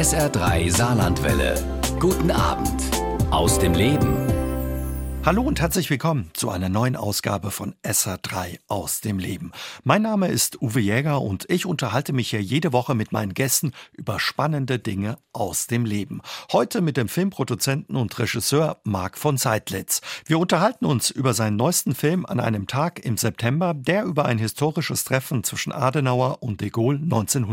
SR3 Saarlandwelle. Guten Abend aus dem Leben. Hallo und herzlich willkommen zu einer neuen Ausgabe von SR3 aus dem Leben. Mein Name ist Uwe Jäger und ich unterhalte mich hier jede Woche mit meinen Gästen über spannende Dinge aus dem Leben. Heute mit dem Filmproduzenten und Regisseur Marc von Seydlitz. Wir unterhalten uns über seinen neuesten Film an einem Tag im September, der über ein historisches Treffen zwischen Adenauer und de Gaulle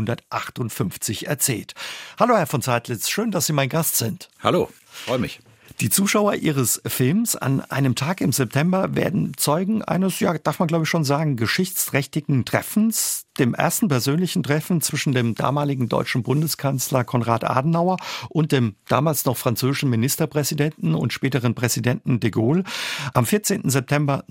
1958 erzählt. Hallo Herr von Seydlitz, schön, dass Sie mein Gast sind. Hallo, freue mich. Die Zuschauer Ihres Films an einem Tag im September werden Zeugen eines, ja, darf man glaube ich schon sagen, geschichtsträchtigen Treffens, dem ersten persönlichen Treffen zwischen dem damaligen deutschen Bundeskanzler Konrad Adenauer und dem damals noch französischen Ministerpräsidenten und späteren Präsidenten de Gaulle am 14. September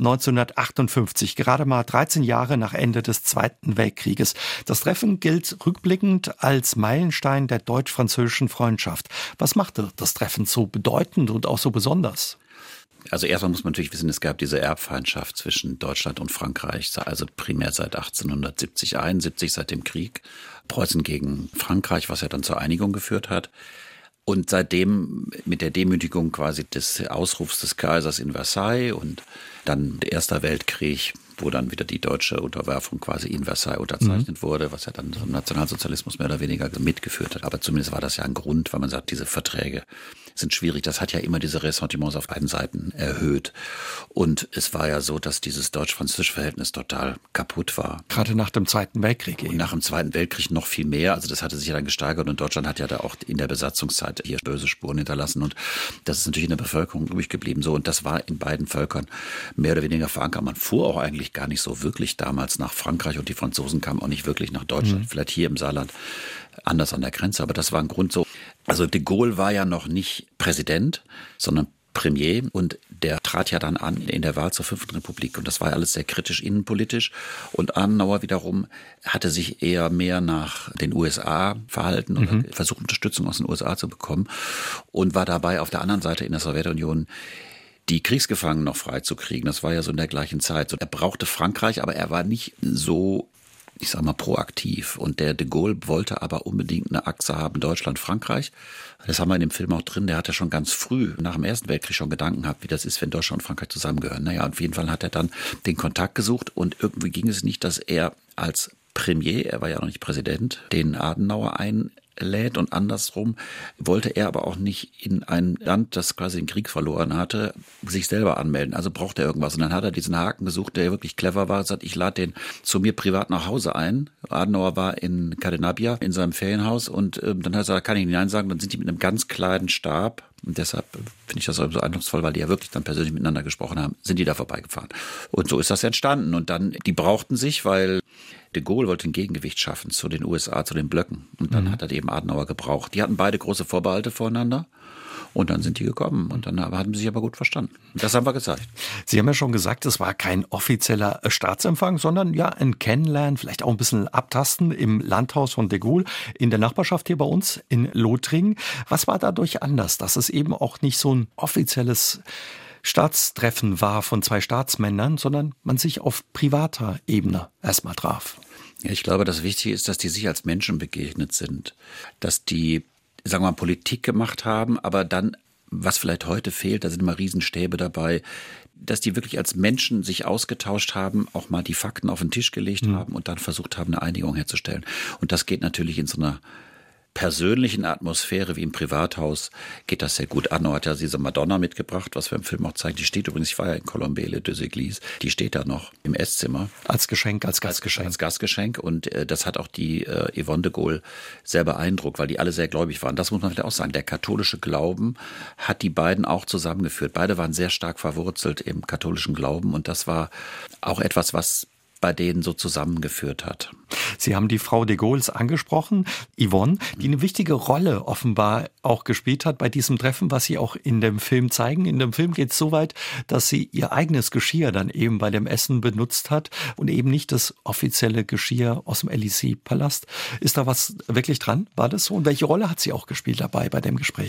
1958, gerade mal 13 Jahre nach Ende des Zweiten Weltkrieges. Das Treffen gilt rückblickend als Meilenstein der deutsch-französischen Freundschaft. Was machte das Treffen so bedeutend und auch so besonders? Also erstmal muss man natürlich wissen, es gab diese Erbfeindschaft zwischen Deutschland und Frankreich, also primär seit 1870, 71, seit dem Krieg. Preußen gegen Frankreich, was ja dann zur Einigung geführt hat. Und seitdem mit der Demütigung quasi des Ausrufs des Kaisers in Versailles und dann der Erste Weltkrieg, wo dann wieder die deutsche Unterwerfung quasi in Versailles unterzeichnet wurde, was ja dann zum Nationalsozialismus mehr oder weniger mitgeführt hat. Aber zumindest war das ja ein Grund, weil man sagt, diese Verträge sind schwierig. Das hat ja immer diese Ressentiments auf beiden Seiten erhöht. Und es war ja so, dass dieses deutsch-französische Verhältnis total kaputt war. Gerade nach dem Zweiten Weltkrieg. Und nach dem Zweiten Weltkrieg noch viel mehr. Also das hatte sich ja dann gesteigert und Deutschland hat ja da auch in der Besatzungszeit hier böse Spuren hinterlassen. Und das ist natürlich in der Bevölkerung übrig geblieben. So, und das war in beiden Völkern mehr oder weniger verankert. Man fuhr auch eigentlich gar nicht so wirklich damals nach Frankreich und die Franzosen kamen auch nicht wirklich nach Deutschland. Vielleicht hier im Saarland anders an der Grenze. Aber das war ein Grund so. Also de Gaulle war ja noch nicht Präsident, sondern Premier und der trat ja dann an in der Wahl zur 5. Republik und das war ja alles sehr kritisch innenpolitisch und Adenauer wiederum hatte sich eher mehr nach den USA verhalten oder versucht Unterstützung aus den USA zu bekommen und war dabei auf der anderen Seite in der Sowjetunion die Kriegsgefangenen noch freizukriegen. Das war ja so in der gleichen Zeit. Er brauchte Frankreich, aber er war nicht so, ich sag mal, proaktiv. Und der de Gaulle wollte aber unbedingt eine Achse haben, Deutschland-Frankreich. Das haben wir in dem Film auch drin. Der hat ja schon ganz früh nach dem Ersten Weltkrieg schon Gedanken gehabt, wie das ist, wenn Deutschland und Frankreich zusammengehören. Naja, auf jeden Fall hat er dann den Kontakt gesucht und irgendwie ging es nicht, dass er als Premier, er war ja noch nicht Präsident, den Adenauer einlädt und andersrum wollte er aber auch nicht in ein Land, das quasi den Krieg verloren hatte, sich selber anmelden. Also brauchte er irgendwas. Und dann hat er diesen Haken gesucht, der wirklich clever war, sagt, ich lade den zu mir privat nach Hause ein. Adenauer war in Cadenabia in seinem Ferienhaus und dann hat er gesagt, kann ich nicht Nein sagen. Dann sind die mit einem ganz kleinen Stab, und deshalb finde ich das so eindrucksvoll, weil die ja wirklich dann persönlich miteinander gesprochen haben, sind die da vorbeigefahren. Und so ist das entstanden. Und dann, die brauchten sich, weil de Gaulle wollte ein Gegengewicht schaffen zu den USA, zu den Blöcken. Und dann hat er eben Adenauer gebraucht. Die hatten beide große Vorbehalte voreinander. Und dann sind die gekommen und dann haben sie sich aber gut verstanden. Das haben wir gezeigt. Sie haben ja schon gesagt, es war kein offizieller Staatsempfang, sondern ja ein Kennenlernen, vielleicht auch ein bisschen Abtasten im Landhaus von de Gaulle in der Nachbarschaft hier bei uns in Lothringen. Was war dadurch anders, dass es eben auch nicht so ein offizielles Staatstreffen war von zwei Staatsmännern, sondern man sich auf privater Ebene erstmal traf? Ja, ich glaube, das Wichtige ist, dass die sich als Menschen begegnet sind, dass die, sagen wir mal, Politik gemacht haben, aber dann, was vielleicht heute fehlt, da sind immer Riesenstäbe dabei, dass die wirklich als Menschen sich ausgetauscht haben, auch mal die Fakten auf den Tisch gelegt haben und dann versucht haben, eine Einigung herzustellen. Und das geht natürlich in so einer persönlichen Atmosphäre wie im Privathaus geht das sehr gut. Adenauer hat ja diese Madonna mitgebracht, was wir im Film auch zeigen. Die steht übrigens, ich war ja in Colombele des Églises, die steht da noch im Esszimmer. Als Geschenk, als Gastgeschenk. Als Gastgeschenk und das hat auch die Yvonne de Gaulle sehr beeindruckt, weil die alle sehr gläubig waren. Das muss man vielleicht auch sagen. Der katholische Glauben hat die beiden auch zusammengeführt. Beide waren sehr stark verwurzelt im katholischen Glauben und das war auch etwas, was bei denen so zusammengeführt hat. Sie haben die Frau de Gaulles angesprochen, Yvonne, die eine wichtige Rolle offenbar auch gespielt hat bei diesem Treffen, was Sie auch in dem Film zeigen. In dem Film geht es so weit, dass sie ihr eigenes Geschirr dann eben bei dem Essen benutzt hat und eben nicht das offizielle Geschirr aus dem Élysée-Palast. Ist da was wirklich dran? War das so? Und welche Rolle hat sie auch gespielt dabei bei dem Gespräch?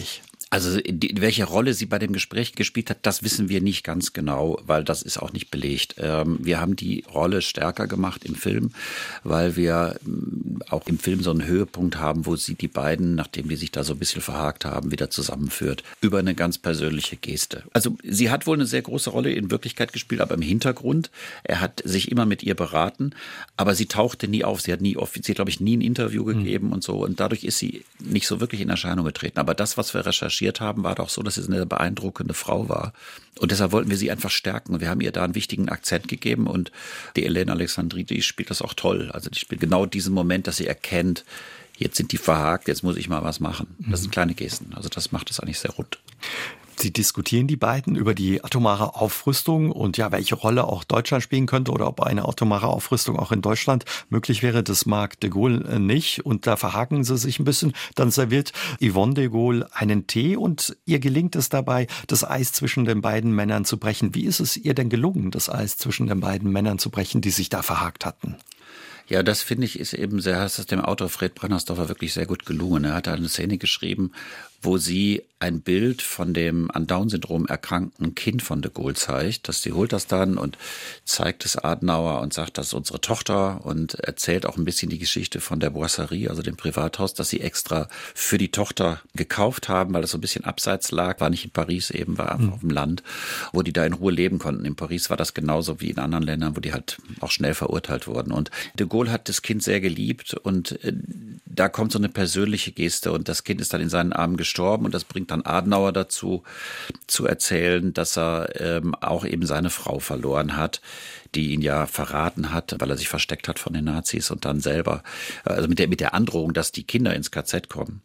Also welche Rolle sie bei dem Gespräch gespielt hat, das wissen wir nicht ganz genau, weil das ist auch nicht belegt. Wir haben die Rolle stärker gemacht im Film, weil wir auch im Film so einen Höhepunkt haben, wo sie die beiden, nachdem die sich da so ein bisschen verhakt haben, wieder zusammenführt. Über eine ganz persönliche Geste. Also sie hat wohl eine sehr große Rolle in Wirklichkeit gespielt, aber im Hintergrund. Er hat sich immer mit ihr beraten, aber sie tauchte nie auf. Sie hat, glaube ich, nie ein Interview gegeben und so. Und dadurch ist sie nicht so wirklich in Erscheinung getreten. Aber das, was wir recherchiert haben, war doch so, dass sie eine beeindruckende Frau war. Und deshalb wollten wir sie einfach stärken. Und wir haben ihr da einen wichtigen Akzent gegeben. Und die Elena Alexandridis spielt das auch toll. Also die spielt genau diesen Moment, dass sie erkennt, jetzt sind die verhakt, jetzt muss ich mal was machen. Das sind kleine Gesten. Also das macht es eigentlich sehr rund. Sie diskutieren die beiden über die atomare Aufrüstung und ja, welche Rolle auch Deutschland spielen könnte oder ob eine atomare Aufrüstung auch in Deutschland möglich wäre. Das mag de Gaulle nicht und da verhaken sie sich ein bisschen. Dann serviert Yvonne de Gaulle einen Tee und ihr gelingt es dabei, das Eis zwischen den beiden Männern zu brechen. Wie ist es ihr denn gelungen, das Eis zwischen den beiden Männern zu brechen, die sich da verhakt hatten? Ja, das finde ich ist eben sehr, das ist dem Autor Fred Brennersdorfer wirklich sehr gut gelungen. Er hat eine Szene geschrieben, wo sie ein Bild von dem an Down-Syndrom erkrankten Kind von de Gaulle zeigt. Sie holt das dann und zeigt es Adenauer und sagt, das ist unsere Tochter und erzählt auch ein bisschen die Geschichte von der Boisserie, also dem Privathaus, das sie extra für die Tochter gekauft haben, weil das so ein bisschen abseits lag, war nicht in Paris eben, war einfach auf dem Land, wo die da in Ruhe leben konnten. In Paris war das genauso wie in anderen Ländern, wo die halt auch schnell verurteilt wurden. Und de Gaulle hat das Kind sehr geliebt und da kommt so eine persönliche Geste und das Kind ist dann in seinen Armen gestorben und das bringt dann Adenauer dazu, zu erzählen, dass er auch eben seine Frau verloren hat, die ihn ja verraten hat, weil er sich versteckt hat von den Nazis und dann selber, also mit der Androhung, dass die Kinder ins KZ kommen.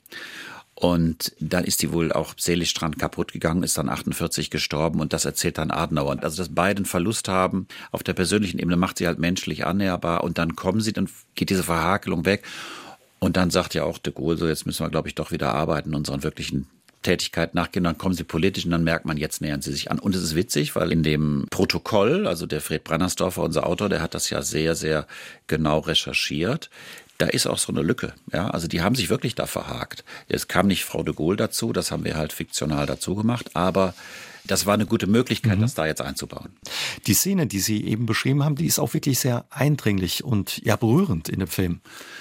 Und dann ist die wohl auch seelisch dran kaputt gegangen, ist dann 48 gestorben und das erzählt dann Adenauer. Also, dass beide einen Verlust haben auf der persönlichen Ebene, macht sie halt menschlich annäherbar und dann kommen sie, dann geht diese Verhakelung weg. Und dann sagt ja auch de Gaulle, so jetzt müssen wir, glaube ich, doch wieder arbeiten, unseren wirklichen Tätigkeit nachgehen. Dann kommen sie politisch und dann merkt man, jetzt nähern sie sich an. Und es ist witzig, weil in dem Protokoll, also der Fred Brennersdorfer, unser Autor, der hat das ja sehr, sehr genau recherchiert. Da ist auch so eine Lücke, ja, also die haben sich wirklich da verhakt. Es kam nicht Frau de Gaulle dazu, das haben wir halt fiktional dazu gemacht, aber das war eine gute Möglichkeit, das da jetzt einzubauen. Die Szene, die Sie eben beschrieben haben, die ist auch wirklich sehr eindringlich und ja berührend in dem Film.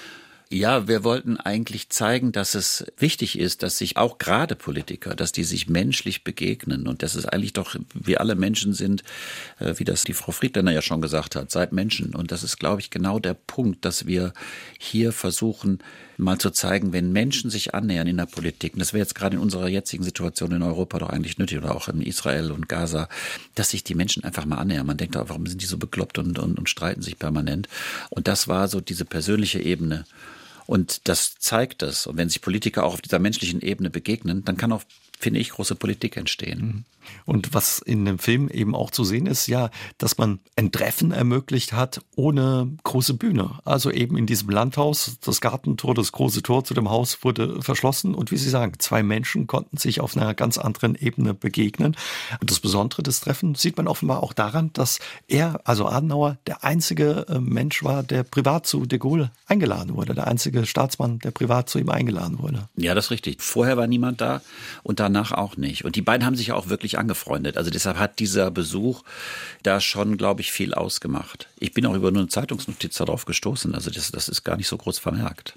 Ja, wir wollten eigentlich zeigen, dass es wichtig ist, dass sich auch gerade Politiker, dass die sich menschlich begegnen und dass es eigentlich doch, wir alle Menschen sind, wie das die Frau Friedländer ja schon gesagt hat, seid Menschen. Und das ist, glaube ich, genau der Punkt, dass wir hier versuchen, mal zu zeigen, wenn Menschen sich annähern in der Politik, und das wäre jetzt gerade in unserer jetzigen Situation in Europa doch eigentlich nötig oder auch in Israel und Gaza, dass sich die Menschen einfach mal annähern. Man denkt, warum sind die so bekloppt und streiten sich permanent? Und das war so diese persönliche Ebene. Und das zeigt es. Und wenn sich Politiker auch auf dieser menschlichen Ebene begegnen, dann kann auch, finde ich, große Politik entstehen. Und was in dem Film eben auch zu sehen ist, ja, dass man ein Treffen ermöglicht hat ohne große Bühne. Also eben in diesem Landhaus, das Gartentor, das große Tor zu dem Haus wurde verschlossen. Und wie Sie sagen, zwei Menschen konnten sich auf einer ganz anderen Ebene begegnen. Und das Besondere des Treffens sieht man offenbar auch daran, dass er, also Adenauer, der einzige Mensch war, der privat zu de Gaulle eingeladen wurde. Der einzige Staatsmann, der privat zu ihm eingeladen wurde. Ja, das ist richtig. Vorher war niemand da und danach auch nicht. Und die beiden haben sich ja auch wirklich angefreundet. Also deshalb hat dieser Besuch da schon, glaube ich, viel ausgemacht. Ich bin auch über nur eine Zeitungsnotiz darauf gestoßen. Also das ist gar nicht so groß vermerkt.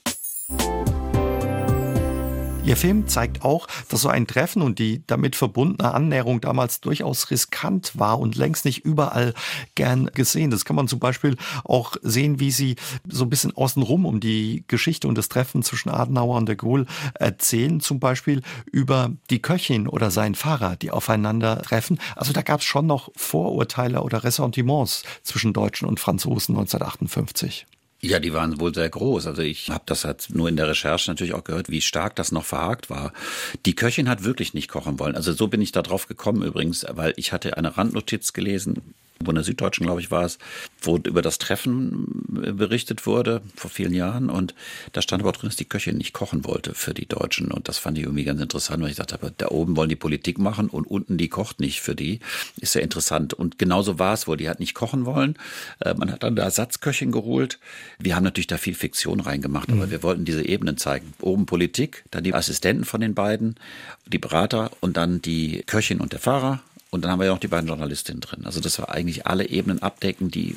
Ihr Film zeigt auch, dass so ein Treffen und die damit verbundene Annäherung damals durchaus riskant war und längst nicht überall gern gesehen. Das kann man zum Beispiel auch sehen, wie sie so ein bisschen außenrum um die Geschichte und das Treffen zwischen Adenauer und de Gaulle erzählen, zum Beispiel über die Köchin oder seinen Fahrer, die aufeinander treffen. Also da gab es schon noch Vorurteile oder Ressentiments zwischen Deutschen und Franzosen 1958. Ja, die waren wohl sehr groß. Also ich habe das halt nur in der Recherche natürlich auch gehört, wie stark das noch verhakt war. Die Köchin hat wirklich nicht kochen wollen. Also so bin ich da drauf gekommen übrigens, weil ich hatte eine Randnotiz gelesen wo in der Süddeutschen, glaube ich, war es, wo über das Treffen berichtet wurde vor vielen Jahren. Und da stand aber auch drin, dass die Köchin nicht kochen wollte für die Deutschen. Und das fand ich irgendwie ganz interessant, weil ich dachte, aber da oben wollen die Politik machen und unten die kocht nicht für die. Ist ja interessant. Und genauso war es wohl. Die hat nicht kochen wollen. Man hat dann da Ersatzköchin geholt. Wir haben natürlich da viel Fiktion reingemacht, aber wir wollten diese Ebenen zeigen. Oben Politik, dann die Assistenten von den beiden, die Berater und dann die Köchin und der Fahrer. Und dann haben wir ja noch die beiden Journalistinnen drin. Also das war eigentlich alle Ebenen abdecken, die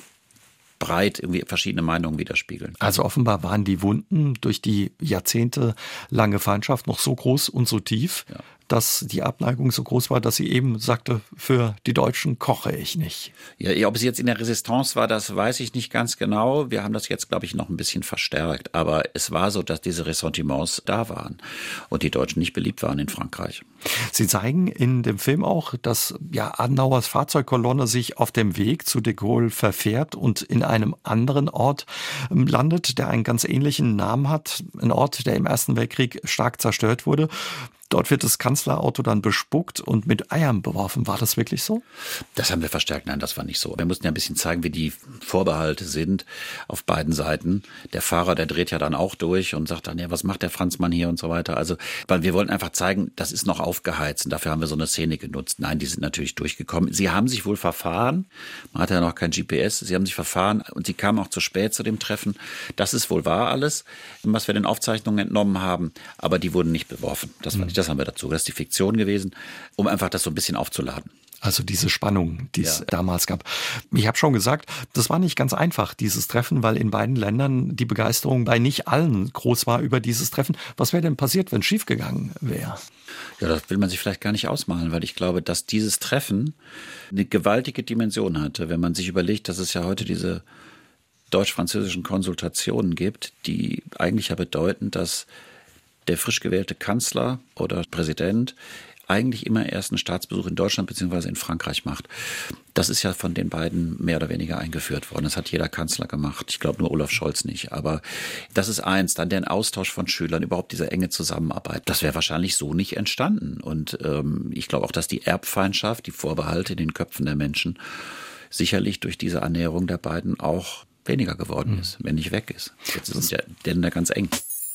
breit irgendwie verschiedene Meinungen widerspiegeln. Also offenbar waren die Wunden durch die jahrzehntelange Feindschaft noch so groß und so tief, dass die Abneigung so groß war, dass sie eben sagte, für die Deutschen koche ich nicht. Ja, ob sie jetzt in der Resistance war, das weiß ich nicht ganz genau. Wir haben das jetzt, glaube ich, noch ein bisschen verstärkt. Aber es war so, dass diese Ressentiments da waren und die Deutschen nicht beliebt waren in Frankreich. Sie zeigen in dem Film auch, dass Adenauers Fahrzeugkolonne sich auf dem Weg zu de Gaulle verfährt und in einem anderen Ort landet, der einen ganz ähnlichen Namen hat. Ein Ort, der im Ersten Weltkrieg stark zerstört wurde. Dort wird das Kanzlerauto dann bespuckt und mit Eiern beworfen. War das wirklich so? Das haben wir verstärkt. Nein, das war nicht so. Wir mussten ja ein bisschen zeigen, wie die Vorbehalte sind auf beiden Seiten. Der Fahrer, der dreht ja dann auch durch und sagt dann, ja, was macht der Franzmann hier und so weiter. Also, weil wir wollten einfach zeigen, das ist noch aufgeheizt und dafür haben wir so eine Szene genutzt. Nein, die sind natürlich durchgekommen. Sie haben sich wohl verfahren. Man hatte ja noch kein GPS. Sie haben sich verfahren und sie kamen auch zu spät zu dem Treffen. Das ist wohl wahr alles, was wir den Aufzeichnungen entnommen haben. Aber die wurden nicht beworfen. Das war nicht. Das haben wir dazu. Das ist die Fiktion gewesen, um einfach das so ein bisschen aufzuladen. Also diese Spannung, die es damals gab. Ich habe schon gesagt, das war nicht ganz einfach, dieses Treffen, weil in beiden Ländern die Begeisterung bei nicht allen groß war über dieses Treffen. Was wäre denn passiert, wenn es schiefgegangen wäre? Ja, das will man sich vielleicht gar nicht ausmalen, weil ich glaube, dass dieses Treffen eine gewaltige Dimension hatte. Wenn man sich überlegt, dass es ja heute diese deutsch-französischen Konsultationen gibt, die eigentlich ja bedeuten, dass der frisch gewählte Kanzler oder Präsident eigentlich immer erst einen Staatsbesuch in Deutschland bzw. in Frankreich macht. Das ist ja von den beiden mehr oder weniger eingeführt worden. Das hat jeder Kanzler gemacht. Ich glaube nur Olaf Scholz nicht. Aber das ist eins. Dann der Austausch von Schülern, überhaupt diese enge Zusammenarbeit. Das wäre wahrscheinlich so nicht entstanden. Und ich glaube auch, dass die Erbfeindschaft, die Vorbehalte in den Köpfen der Menschen sicherlich durch diese Annäherung der beiden auch weniger geworden ist, wenn nicht weg ist. Jetzt ist es ja ganz eng.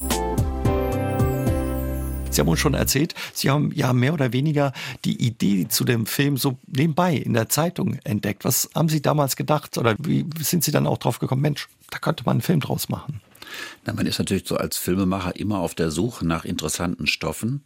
Sie haben uns schon erzählt, Sie haben ja mehr oder weniger die Idee zu dem Film so nebenbei in der Zeitung entdeckt. Was haben Sie damals gedacht oder wie sind Sie dann auch drauf gekommen, Mensch, da könnte man einen Film draus machen? Na, man ist natürlich so als Filmemacher immer auf der Suche nach interessanten Stoffen.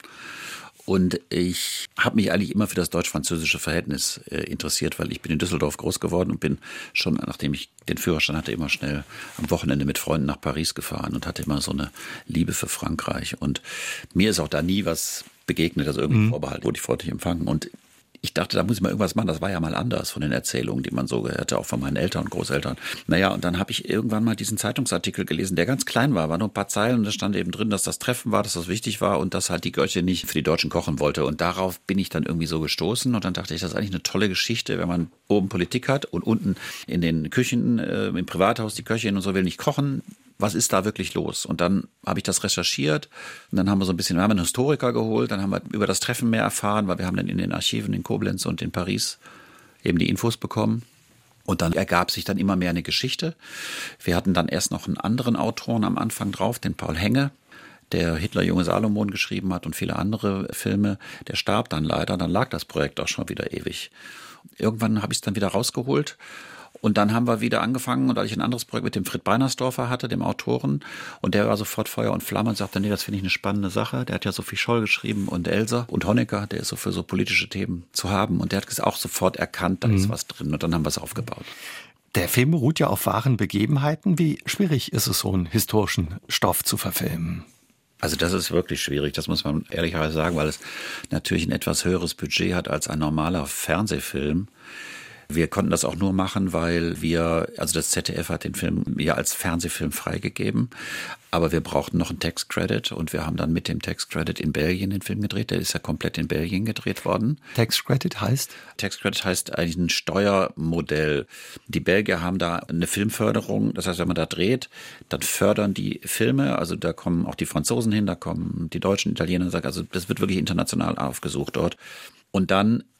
Und ich habe mich eigentlich immer für das deutsch-französische Verhältnis interessiert, weil ich bin in Düsseldorf groß geworden und bin schon, nachdem ich den Führerschein hatte, immer schnell am Wochenende mit Freunden nach Paris gefahren und hatte immer so eine Liebe für Frankreich. Und mir ist auch da nie was begegnet, also irgendwie Vorbehalt, wurde ich freundlich empfangen. Und ich dachte, da muss ich mal irgendwas machen. Das war ja mal anders von den Erzählungen, die man so gehört, auch von meinen Eltern und Großeltern. Naja, und dann habe ich irgendwann mal diesen Zeitungsartikel gelesen, der ganz klein war nur ein paar Zeilen und da stand eben drin, dass das Treffen war, dass das wichtig war und dass halt die Köchin nicht für die Deutschen kochen wollte. Und darauf bin ich dann irgendwie so gestoßen und dann dachte ich, das ist eigentlich eine tolle Geschichte, wenn man oben Politik hat und unten in den Küchen, im Privathaus die Köchin und so will nicht kochen. Was ist da wirklich los? Und dann habe ich das recherchiert und dann haben wir einen Historiker geholt, dann haben wir über das Treffen mehr erfahren, weil wir haben dann in den Archiven in Koblenz und in Paris eben die Infos bekommen. Und dann ergab sich dann immer mehr eine Geschichte. Wir hatten dann erst noch einen anderen Autoren am Anfang drauf, den Paul Henge, der Hitler, Junge Salomon geschrieben hat und viele andere Filme. Der starb dann leider, dann lag das Projekt auch schon wieder ewig. Irgendwann habe ich es dann wieder rausgeholt. Und dann haben wir wieder angefangen, und als ich ein anderes Projekt mit dem Frit Beinersdorfer hatte, dem Autoren, und der war sofort Feuer und Flamme und sagte, nee, das finde ich eine spannende Sache. Der hat ja Sophie Scholl geschrieben und Elsa und Honecker, der ist so für so politische Themen zu haben. Und der hat auch sofort erkannt, da ist was drin. Und dann haben wir es aufgebaut. Der Film beruht ja auf wahren Begebenheiten. Wie schwierig ist es, so einen historischen Stoff zu verfilmen? Also das ist wirklich schwierig, das muss man ehrlicherweise sagen, weil es natürlich ein etwas höheres Budget hat als ein normaler Fernsehfilm. Wir konnten das auch nur machen, weil also das ZDF hat den Film ja als Fernsehfilm freigegeben, aber wir brauchten noch einen Tax-Credit und wir haben dann mit dem Tax-Credit in Belgien den Film gedreht. Der ist ja komplett in Belgien gedreht worden. Tax-Credit heißt? Tax-Credit heißt eigentlich ein Steuermodell. Die Belgier haben da eine Filmförderung, das heißt, wenn man da dreht, dann fördern die Filme, also da kommen auch die Franzosen hin, da kommen die Deutschen, Italiener, also das wird wirklich international aufgesucht dort. Und dann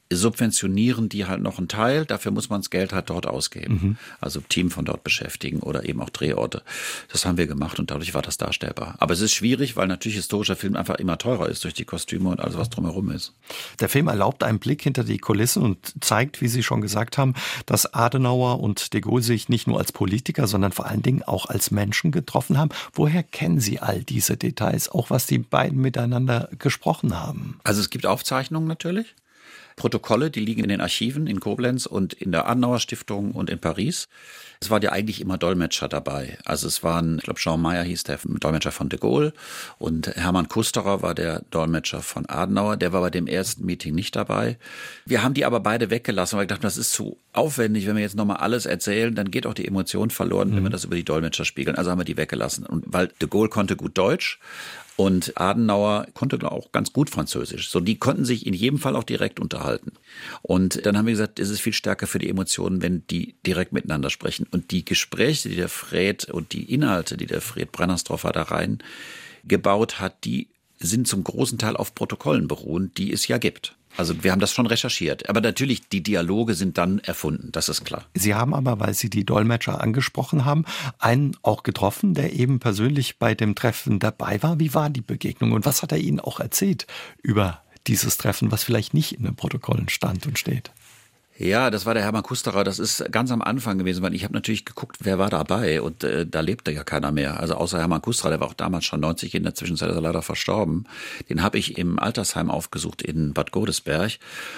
subventionieren die halt noch einen Teil, dafür muss man das Geld halt dort ausgeben. Also Team von dort beschäftigen oder eben auch Drehorte. Das haben wir gemacht und dadurch war das darstellbar. Aber es ist schwierig, weil natürlich historischer Film einfach immer teurer ist durch die Kostüme und alles, was drumherum ist. Der Film erlaubt einen Blick hinter die Kulissen und zeigt, wie Sie schon gesagt haben, dass Adenauer und de Gaulle sich nicht nur als Politiker, sondern vor allen Dingen auch als Menschen getroffen haben. Woher kennen Sie all diese Details, auch was die beiden miteinander gesprochen haben? Also es gibt Aufzeichnungen natürlich. Protokolle, die liegen in den Archiven in Koblenz und in der Adenauer Stiftung und in Paris. Es waren ja eigentlich immer Dolmetscher dabei. Also es waren, ich glaube, Jean Meyer hieß der Dolmetscher von de Gaulle und Hermann Kusterer war der Dolmetscher von Adenauer. Der war bei dem ersten Meeting nicht dabei. Wir haben die aber beide weggelassen, weil wir dachten, das ist zu aufwendig, wenn wir jetzt nochmal alles erzählen, dann geht auch die Emotion verloren, wenn wir das über die Dolmetscher spiegeln. Also haben wir die weggelassen. Und weil de Gaulle konnte gut Deutsch, und Adenauer konnte auch ganz gut Französisch. So, die konnten sich in jedem Fall auch direkt unterhalten. Und dann haben wir gesagt, es ist viel stärker für die Emotionen, wenn die direkt miteinander sprechen. Und die Gespräche, die der Fred und die Inhalte, die der Fred Brennersdorfer da rein gebaut hat, die sind zum großen Teil auf Protokollen beruhen, die es ja gibt. Also wir haben das schon recherchiert. Aber natürlich, die Dialoge sind dann erfunden, das ist klar. Sie haben aber, weil Sie die Dolmetscher angesprochen haben, einen auch getroffen, der eben persönlich bei dem Treffen dabei war. Wie war die Begegnung und was hat er Ihnen auch erzählt über dieses Treffen, was vielleicht nicht in den Protokollen stand und steht? Ja, das war der Hermann Kusterer. Das ist ganz am Anfang gewesen, weil ich habe natürlich geguckt, wer war dabei und da lebte ja keiner mehr. Also außer Hermann Kusterer, der war auch damals schon 90, in der Zwischenzeit ist er leider verstorben. Den habe ich im Altersheim aufgesucht in Bad Godesberg.